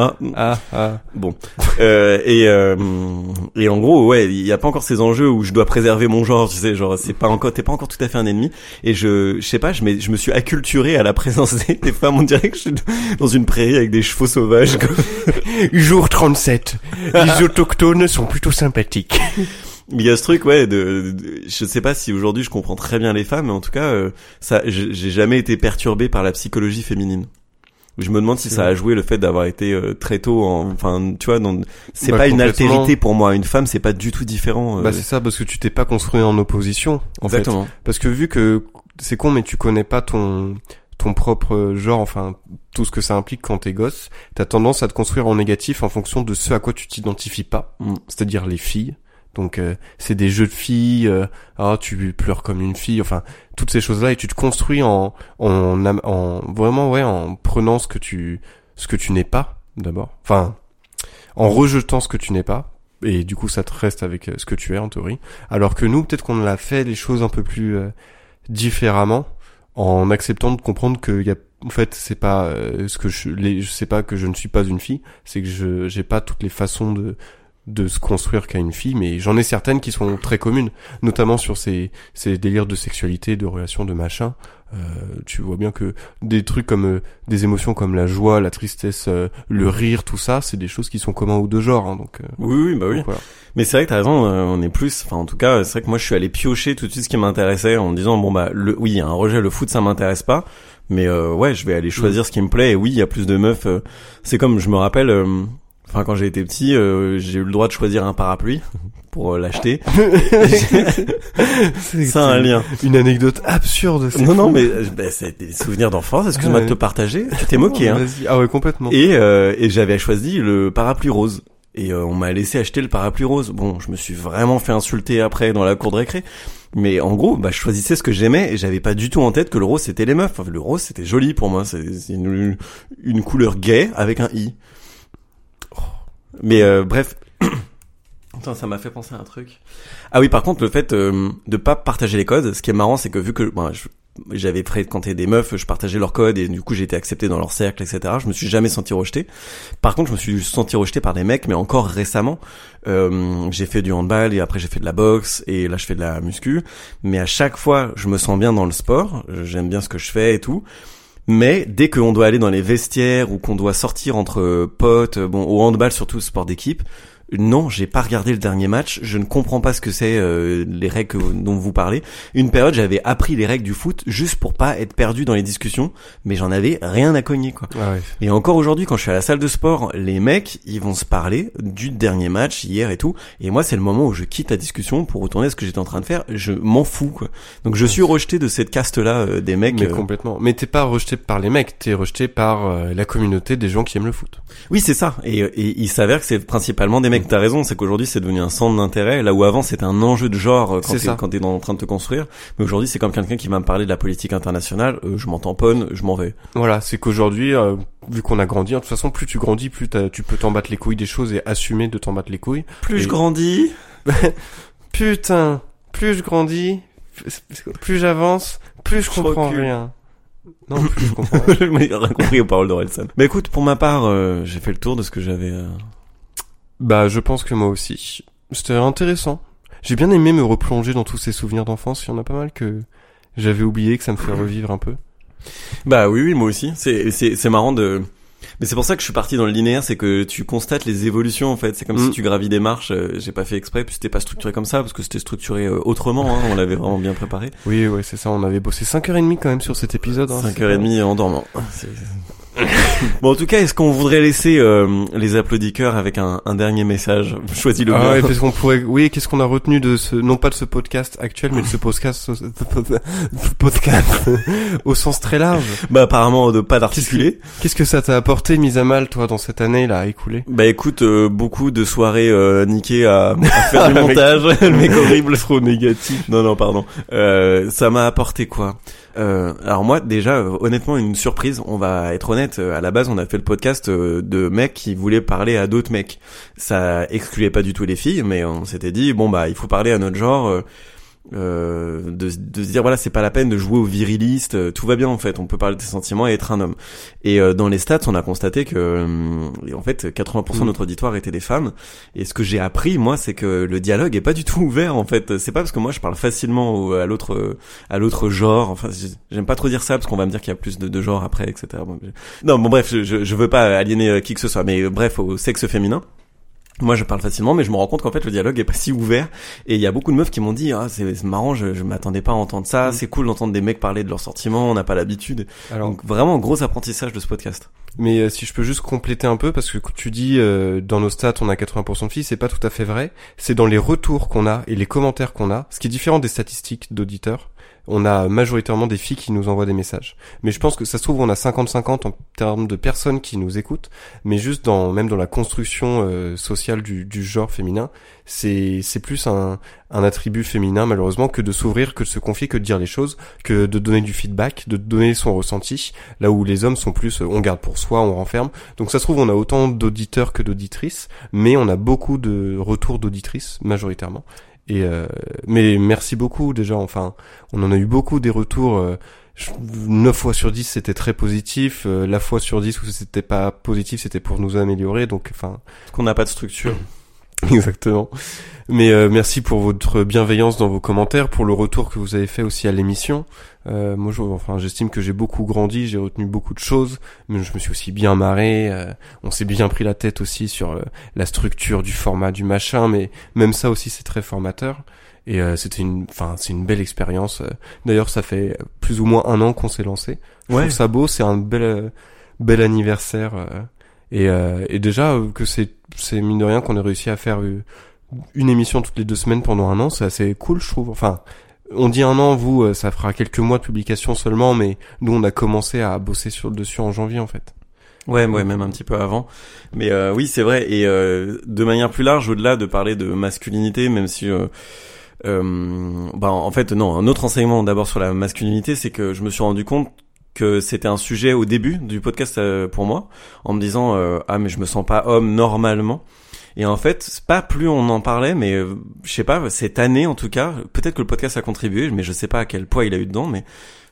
Bon. Et en gros, ouais, il y a pas encore ces enjeux où je dois préserver mon genre, tu sais, genre t'es pas encore tout à fait un ennemi. Et je sais pas, je me suis acculturé à la présence des femmes. On dirait que je suis dans une prairie avec des chevaux sauvages. Jour 37. Les autochtones sont plutôt sympathiques. Il y a ce truc, ouais, je sais pas si aujourd'hui je comprends très bien les femmes, mais en tout cas, j'ai jamais été perturbé par la psychologie féminine. Je me demande si ça a joué le fait d'avoir été très tôt enfin tu vois c'est pas une altérité pour moi, une femme c'est pas du tout différent. C'est ça, parce que tu t'es pas construit en opposition en Exactement. fait. Parce que vu que c'est con mais tu connais pas ton propre genre, enfin tout ce que ça implique quand t'es gosse, t'as tendance à te construire en négatif en fonction de ce à quoi tu t'identifies pas, c'est-à-dire les filles. Donc c'est des jeux de filles, tu pleures comme une fille, enfin toutes ces choses-là, et tu te construis en vraiment en prenant ce que tu n'es pas d'abord. Enfin en rejetant ce que tu n'es pas, et du coup ça te reste avec ce que tu es en théorie. Alors que nous, peut-être qu'on a fait les choses un peu plus différemment, en acceptant de comprendre que en fait c'est pas sais pas que je ne suis pas une fille, c'est que j'ai pas toutes les façons de se construire qu'à une fille, mais j'en ai certaines qui sont très communes, notamment sur ces délires de sexualité, de relations, de machin. Tu vois bien que des trucs comme des émotions comme la joie, la tristesse, le rire, tout ça, c'est des choses qui sont communs aux deux genres, hein, donc oui. Voilà. Mais c'est vrai que t'as raison, on est plus, enfin en tout cas c'est vrai que moi je suis allé piocher tout de suite ce qui m'intéressait en me disant il y a un rejet, le foot ça m'intéresse pas, mais ouais je vais aller choisir ce qui me plaît. Et oui, il y a plus de meufs, c'est comme je me rappelle quand j'ai été petit, j'ai eu le droit de choisir un parapluie pour l'acheter. C'est un lien. Une anecdote absurde. Non, mais c'est des souvenirs d'enfance. Excuse-moi de te partager. Tu t'es moqué, hein. Vas-y. Ah ouais, complètement. Et j'avais choisi le parapluie rose. Et on m'a laissé acheter le parapluie rose. Bon, je me suis vraiment fait insulter après dans la cour de récré. Mais en gros, je choisissais ce que j'aimais et j'avais pas du tout en tête que le rose c'était les meufs. Enfin, le rose c'était joli pour moi. C'est une couleur gay avec un i. Mais bref, attends, ça m'a fait penser à un truc. Ah oui, par contre, le fait de pas partager les codes, ce qui est marrant, c'est que vu que j'avais fréquenté des meufs, je partageais leurs codes et du coup j'ai été accepté dans leur cercle, etc. Je me suis jamais senti rejeté. Par contre, je me suis senti rejeté par des mecs, mais encore récemment. J'ai fait du handball et après j'ai fait de la boxe et là je fais de la muscu. Mais à chaque fois, je me sens bien dans le sport, j'aime bien ce que je fais et tout. Mais dès qu'on doit aller dans les vestiaires ou qu'on doit sortir entre potes, au handball surtout, sport d'équipe, non, j'ai pas regardé le dernier match, je ne comprends pas ce que c'est les règles dont vous parlez. Une période, j'avais appris les règles du foot juste pour pas être perdu dans les discussions, mais j'en avais rien à cogner, quoi. Ah ouais. Et encore aujourd'hui, quand je suis à la salle de sport, les mecs, ils vont se parler du dernier match hier et tout, et moi c'est le moment où je quitte la discussion pour retourner à ce que j'étais en train de faire, je m'en fous, quoi. Donc je suis rejeté de cette caste-là des mecs. Mais complètement. Mais t'es pas rejeté par les mecs, t'es rejeté par la communauté des gens qui aiment le foot. Oui, c'est ça. Et il s'avère que c'est principalement des mecs. T'as raison, c'est qu'aujourd'hui c'est devenu un centre d'intérêt, là où avant c'était un enjeu de genre quand t'es en train de te construire. Mais aujourd'hui c'est comme quelqu'un qui va me parler de la politique internationale, je m'en tamponne, je m'en vais. Voilà, c'est qu'aujourd'hui, vu qu'on a grandi, de toute façon plus tu grandis, plus tu peux t'en battre les couilles des choses et assumer de t'en battre les couilles. Plus je grandis... Putain, plus je grandis, plus j'avance, plus je comprends rien. Non, plus je comprends rien. Je n'ai rien compris aux paroles d'Orelsan. Mais écoute, pour ma part, j'ai fait le tour de ce que j'avais... je pense que moi aussi. C'était intéressant. J'ai bien aimé me replonger dans tous ces souvenirs d'enfance. Il y en a pas mal que j'avais oublié, que ça me fait revivre un peu. Oui, moi aussi. C'est marrant de... Mais c'est pour ça que je suis parti dans le linéaire, c'est que tu constates les évolutions, en fait. C'est comme si tu gravis des marches, j'ai pas fait exprès, puis c'était pas structuré comme ça, parce que c'était structuré autrement, hein, on l'avait vraiment bien préparé. Oui, ouais, c'est ça, on avait bossé 5h30 quand même sur cet épisode. 5h30 en dormant. Bon, en tout cas, est-ce qu'on voudrait laisser les applaudisseurs avec un dernier message? Choisis le Ah mot. ouais, parce qu'on pourrait, oui, qu'est-ce qu'on a retenu de ce, non pas de ce podcast actuel, mais de ce podcast au sens très large. Bah, apparemment, de pas d'articuler. Qu'est-ce que ça t'a apporté, mise à mal, toi, dans cette année, là, écoulée? Bah, écoute, beaucoup de soirées niquées à faire du montage. Le mec horrible. Trop négatif. Non, pardon. Ça m'a apporté quoi? Alors moi, déjà, honnêtement, une surprise. On va être honnête. À la base, on a fait le podcast de mecs qui voulaient parler à d'autres mecs. Ça excluait pas du tout les filles, mais on s'était dit bon bah il faut parler à notre genre. De se dire voilà, c'est pas la peine de jouer au viriliste, tout va bien en fait, on peut parler de ses sentiments et être un homme. Et dans les stats on a constaté que en fait 80% de notre auditoire étaient des femmes, et ce que j'ai appris moi c'est que le dialogue est pas du tout ouvert en fait. C'est pas parce que moi je parle facilement à l'autre genre, enfin j'aime pas trop dire ça parce qu'on va me dire qu'il y a plus de genres après, etc. Non bon bref, je veux pas aliéner qui que ce soit, mais bref, au sexe féminin moi je parle facilement, mais je me rends compte qu'en fait le dialogue est pas si ouvert, et il y a beaucoup de meufs qui m'ont dit ah c'est marrant, je m'attendais pas à entendre ça, c'est cool d'entendre des mecs parler de leurs sentiments, on n'a pas l'habitude. Alors, donc vraiment gros apprentissage de ce podcast. Mais si je peux juste compléter un peu, parce que tu dis dans nos stats on a 80% de filles, c'est pas tout à fait vrai, c'est dans les retours qu'on a et les commentaires qu'on a, ce qui est différent des statistiques d'auditeurs. On a majoritairement des filles qui nous envoient des messages. Mais je pense que ça se trouve on a 50-50 en termes de personnes qui nous écoutent, mais juste même dans la construction sociale du genre féminin, c'est plus un attribut féminin malheureusement que de s'ouvrir, que de se confier, que de dire les choses, que de donner du feedback, de donner son ressenti, là où les hommes sont plus on garde pour soi, on renferme. Donc ça se trouve on a autant d'auditeurs que d'auditrices, mais on a beaucoup de retours d'auditrices majoritairement. Et mais merci beaucoup déjà, enfin on en a eu beaucoup des retours, 9 fois sur 10 c'était très positif, la fois sur 10 où c'était pas positif c'était pour nous améliorer, donc enfin parce qu'on n'a pas de structure. Exactement. Mais merci pour votre bienveillance dans vos commentaires, pour le retour que vous avez fait aussi à l'émission. Moi, j'estime que j'ai beaucoup grandi, j'ai retenu beaucoup de choses, mais je me suis aussi bien marré. On s'est bien pris la tête aussi sur la structure du format, du machin, mais même ça aussi c'est très formateur. Et c'est une belle expérience. D'ailleurs, ça fait plus ou moins 1 an qu'on s'est lancé. Je trouve ça beau, c'est un bel anniversaire. Et déjà que c'est mine de rien qu'on ait réussi à faire une émission toutes les 2 semaines pendant 1 an, c'est assez cool je trouve. Enfin, on dit 1 an, vous ça fera quelques mois de publication seulement, mais nous on a commencé à bosser dessus en janvier en fait. Ouais, même un petit peu avant. Mais oui, c'est vrai. Et de manière plus large, au-delà de parler de masculinité, même si en fait non, un autre enseignement d'abord sur la masculinité, c'est que je me suis rendu compte que c'était un sujet au début du podcast pour moi, en me disant ah mais je me sens pas homme normalement. Et en fait, c'est pas plus on en parlait, mais je sais pas, cette année en tout cas, peut-être que le podcast a contribué, mais je sais pas à quel poids il a eu dedans, mais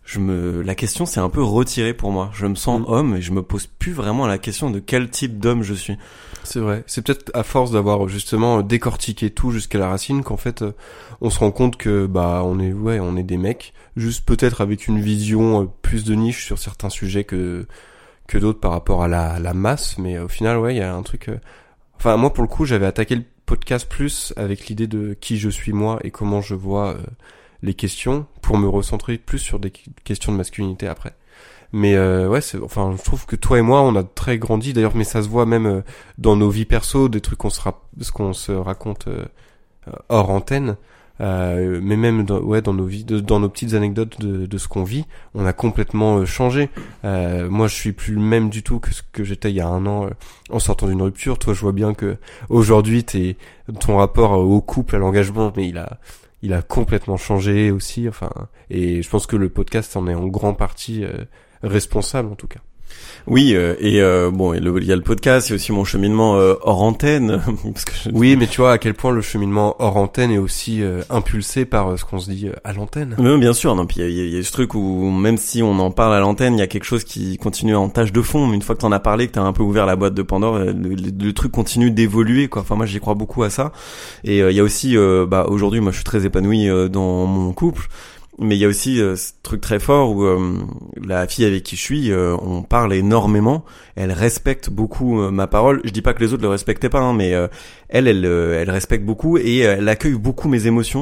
la question s'est un peu retirée pour moi. Je me sens homme et je me pose plus vraiment la question de quel type d'homme je suis. C'est vrai. C'est peut-être à force d'avoir justement décortiqué tout jusqu'à la racine qu'en fait on se rend compte que on est des mecs, juste peut-être avec une vision plus de niche sur certains sujets que d'autres par rapport à la masse, mais au final il y a un truc enfin moi pour le coup, j'avais attaqué le podcast plus avec l'idée de qui je suis moi et comment je vois les questions pour me recentrer plus sur des questions de masculinité après. Mais je trouve que toi et moi on a très grandi d'ailleurs, mais ça se voit même dans nos vies perso, des trucs ce qu'on se raconte hors antenne, mais même dans nos vies, dans nos petites anecdotes de ce qu'on vit, on a complètement changé. Moi je suis plus le même du tout que ce que j'étais il y a 1 an en sortant d'une rupture. Toi je vois bien que aujourd'hui ton rapport au couple, à l'engagement, mais il a complètement changé aussi, et je pense que le podcast en est en grande partie responsable en tout cas. Oui, il y a le podcast, il y a aussi mon cheminement hors antenne. Parce que Oui, mais tu vois à quel point le cheminement hors antenne est aussi impulsé par ce qu'on se dit à l'antenne. Oui, bien sûr. Non, puis il y a ce truc où même si on en parle à l'antenne, il y a quelque chose qui continue en tâche de fond. Mais une fois que t'en as parlé, que t'as un peu ouvert la boîte de Pandore, le truc continue d'évoluer, quoi. Enfin, moi, j'y crois beaucoup à ça. Et il y a aussi, aujourd'hui, moi, je suis très épanoui dans mon couple. Mais il y a aussi ce truc très fort où la fille avec qui je suis, on parle énormément. Elle respecte beaucoup ma parole. Je dis pas que les autres le respectaient pas, mais elle respecte beaucoup et elle accueille beaucoup mes émotions.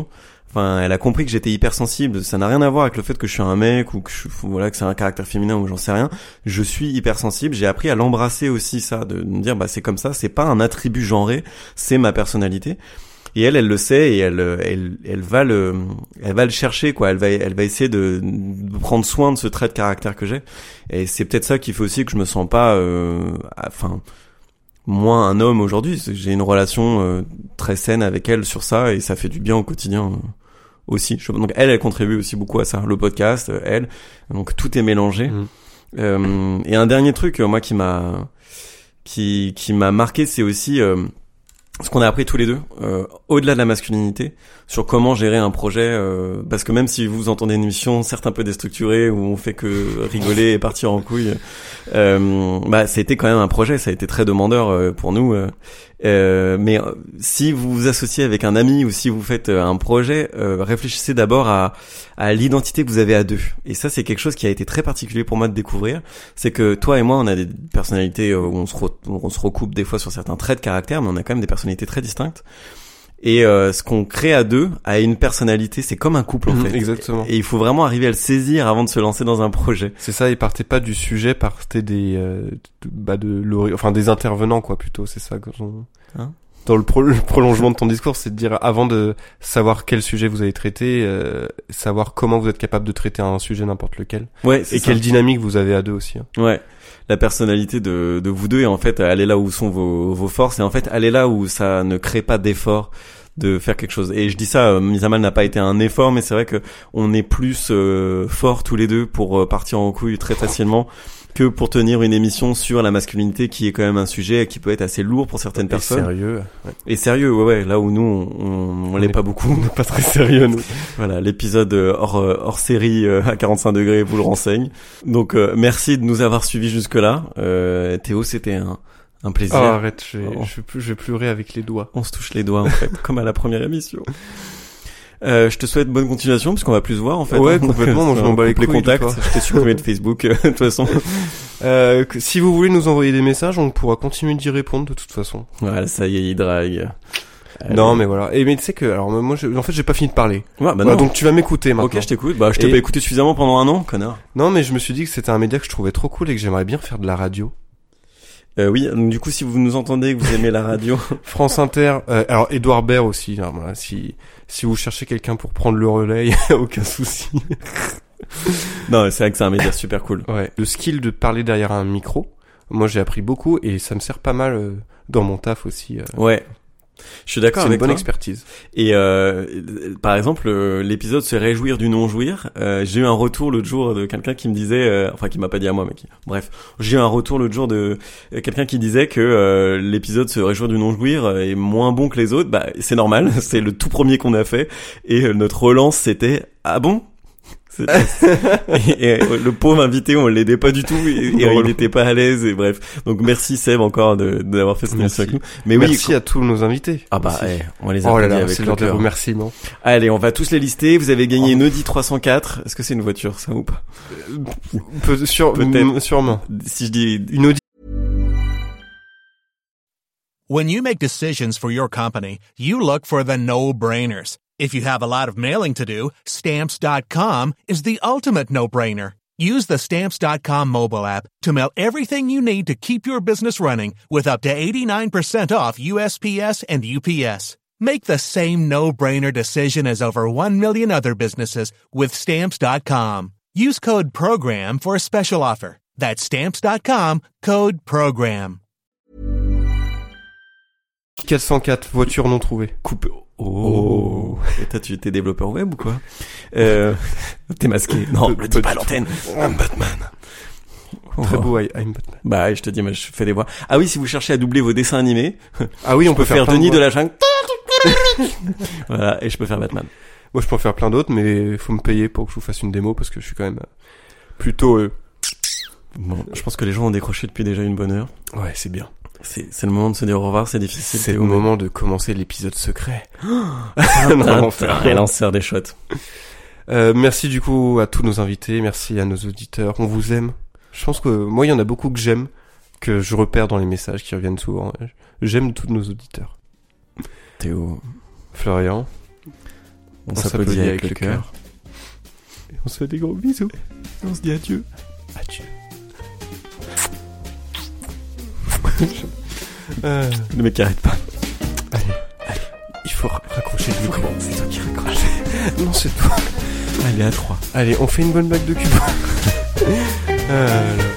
Enfin, elle a compris que j'étais hypersensible. Ça n'a rien à voir avec le fait que je suis un mec ou que voilà, que c'est un caractère féminin ou j'en sais rien. Je suis hypersensible. J'ai appris à l'embrasser aussi, ça, de me dire, bah, c'est comme ça. C'est pas un attribut genré. C'est ma personnalité. Et elle le sait et elle va le chercher, quoi. Elle va essayer de prendre soin de ce trait de caractère que j'ai. Et c'est peut-être ça qui fait aussi que je me sens pas, moins un homme aujourd'hui. J'ai une relation très saine avec elle sur ça et ça fait du bien au quotidien aussi. Donc elle contribue aussi beaucoup à ça. Le podcast, elle. Donc tout est mélangé. Et un dernier truc, moi, qui m'a marqué, c'est aussi ce qu'on a appris tous les deux, au-delà de la masculinité, sur comment gérer un projet, parce que même si vous entendez une émission certes un peu déstructurée où on fait que rigoler et partir en couille, bah ça a été quand même un projet, ça a été très demandeur pour nous. Mais si vous vous associez avec un ami ou si vous faites un projet, réfléchissez d'abord à l'identité que vous avez à deux. Et ça, c'est quelque chose qui a été très particulier pour moi de découvrir. C'est que toi et moi, on a des personnalités où on se recoupe des fois sur certains traits de caractère, mais on a quand même des personnalités très distinctes. Et ce qu'on crée à deux a une personnalité, c'est comme un couple en fait. Exactement. Et il faut vraiment arriver à le saisir avant de se lancer dans un projet. C'est ça, et partez pas du sujet, partez des des intervenants, quoi, plutôt. C'est ça que dans le prolongement de ton discours, c'est de dire, avant de savoir quel sujet vous allez traiter, savoir comment vous êtes capable de traiter un sujet n'importe lequel. Ouais, c'est et ça. Quelle dynamique vous avez à deux aussi. Ouais. La personnalité de vous deux, et en fait, aller là où sont vos forces, et en fait, aller là où ça ne crée pas d'effort de faire quelque chose. Et je dis ça, Mise à Mal n'a pas été un effort, mais c'est vrai que on est plus forts tous les deux pour partir en couille très facilement que pour tenir une émission sur la masculinité, qui est quand même un sujet qui peut être assez lourd pour certaines personnes. Sérieux. Ouais. Et sérieux, ouais. Là où nous, on l'est pas beaucoup. On n'est pas très sérieux, nous. Voilà, l'épisode hors série à 45 degrés vous le renseigne. Donc, merci de nous avoir suivis jusque-là. Théo, c'était un plaisir. Oh, arrête, je vais pleurer avec les doigts. On se touche les doigts, en fait, comme à la première émission. Je te souhaite bonne continuation, parce qu'on va plus se voir, en fait. Ouais, complètement. Moi, je m'en bats les contacts. Je t'ai supprimé de Facebook, de toute façon. Si vous voulez nous envoyer des messages, on pourra continuer d'y répondre, de toute façon. Voilà, ça y est, il drague. Non, mais voilà. Et mais tu sais que, alors moi, en fait, j'ai pas fini de parler. Ouais, bah non. Donc tu vas m'écouter maintenant. Ok, je t'écoute. Bah, je t'ai pas écouté suffisamment pendant un an, connard. Non, mais je me suis dit que c'était un média que je trouvais trop cool et que j'aimerais bien faire de la radio. Oui, donc du coup, si vous nous entendez, que vous aimez la radio. France Inter, alors Édouard Baird aussi, là, voilà, si vous cherchez quelqu'un pour prendre le relais, y a aucun souci. Non, c'est vrai que c'est un média super cool. Ouais. Le skill de parler derrière un micro, moi j'ai appris beaucoup et ça me sert pas mal dans mon taf aussi. Ouais. Je suis d'accord avec toi. C'est une bonne expertise. Et par exemple, l'épisode se réjouir du non-jouir. J'ai eu un retour l'autre jour de quelqu'un qui me disait, enfin qui m'a pas dit à moi, mais bref, j'ai eu un retour l'autre jour de quelqu'un qui disait que l'épisode se réjouir du non-jouir est moins bon que les autres. Bah c'est normal, c'est le tout premier qu'on a fait et notre relance c'était ah bon. Et le pauvre invité, on l'aidait pas du tout et il n'était pas à l'aise et bref. Donc merci Seb encore d'avoir fait cette émission avec nous. Mais merci oui, à tous nos invités. Ah bah on les applaudit avec c'est le cœur. Remerciements. Allez, on va tous les lister. Vous avez gagné une Audi 304. Est-ce que c'est une voiture ça ou pas? Peut-être. Sûrement. Si je dis une Audi. When you make decisions for your company, you look for the no-brainers. If you have a lot of mailing to do, Stamps.com is the ultimate no-brainer. Use the Stamps.com mobile app to mail everything you need to keep your business running with up to 89% off USPS and UPS. Make the same no-brainer decision as over 1 million other businesses with Stamps.com. Use code PROGRAM for a special offer. That's Stamps.com, code PROGRAM. 404, voiture non trouvée. Coupe. Oh. Et toi, tu t'es développeur web ou quoi? T'es masqué. Non, le dis pas à l'antenne. I'm Batman. Très beau, I'm Batman. Bah, je te dis, moi, je fais des voix. Ah oui, si vous cherchez à doubler vos dessins animés. Ah oui, on peut faire Denis de la Jungle. Voilà, et je peux faire Batman. Moi, je peux en faire plein d'autres, mais faut me payer pour que je vous fasse une démo parce que je suis quand même plutôt, Bon, je pense que les gens ont décroché depuis déjà une bonne heure. Ouais, c'est bien. C'est le moment de se dire au revoir, c'est difficile. C'est le moment de commencer l'épisode secret. Et lanceur des shots. Merci du coup à tous nos invités, merci à nos auditeurs, on vous aime. Je pense que moi il y en a beaucoup que j'aime, que je repère dans les messages qui reviennent souvent. J'aime tous nos auditeurs. Théo. Florian. On s'applaudit avec le cœur. Et on se fait des gros bisous. Et on se dit adieu. Adieu. Le mec qui arrête pas. Allez. Il faut raccrocher le micro. C'est toi qui raccroche. Non, c'est toi. Allez, à 3. Allez, on fait une bonne blague de cul.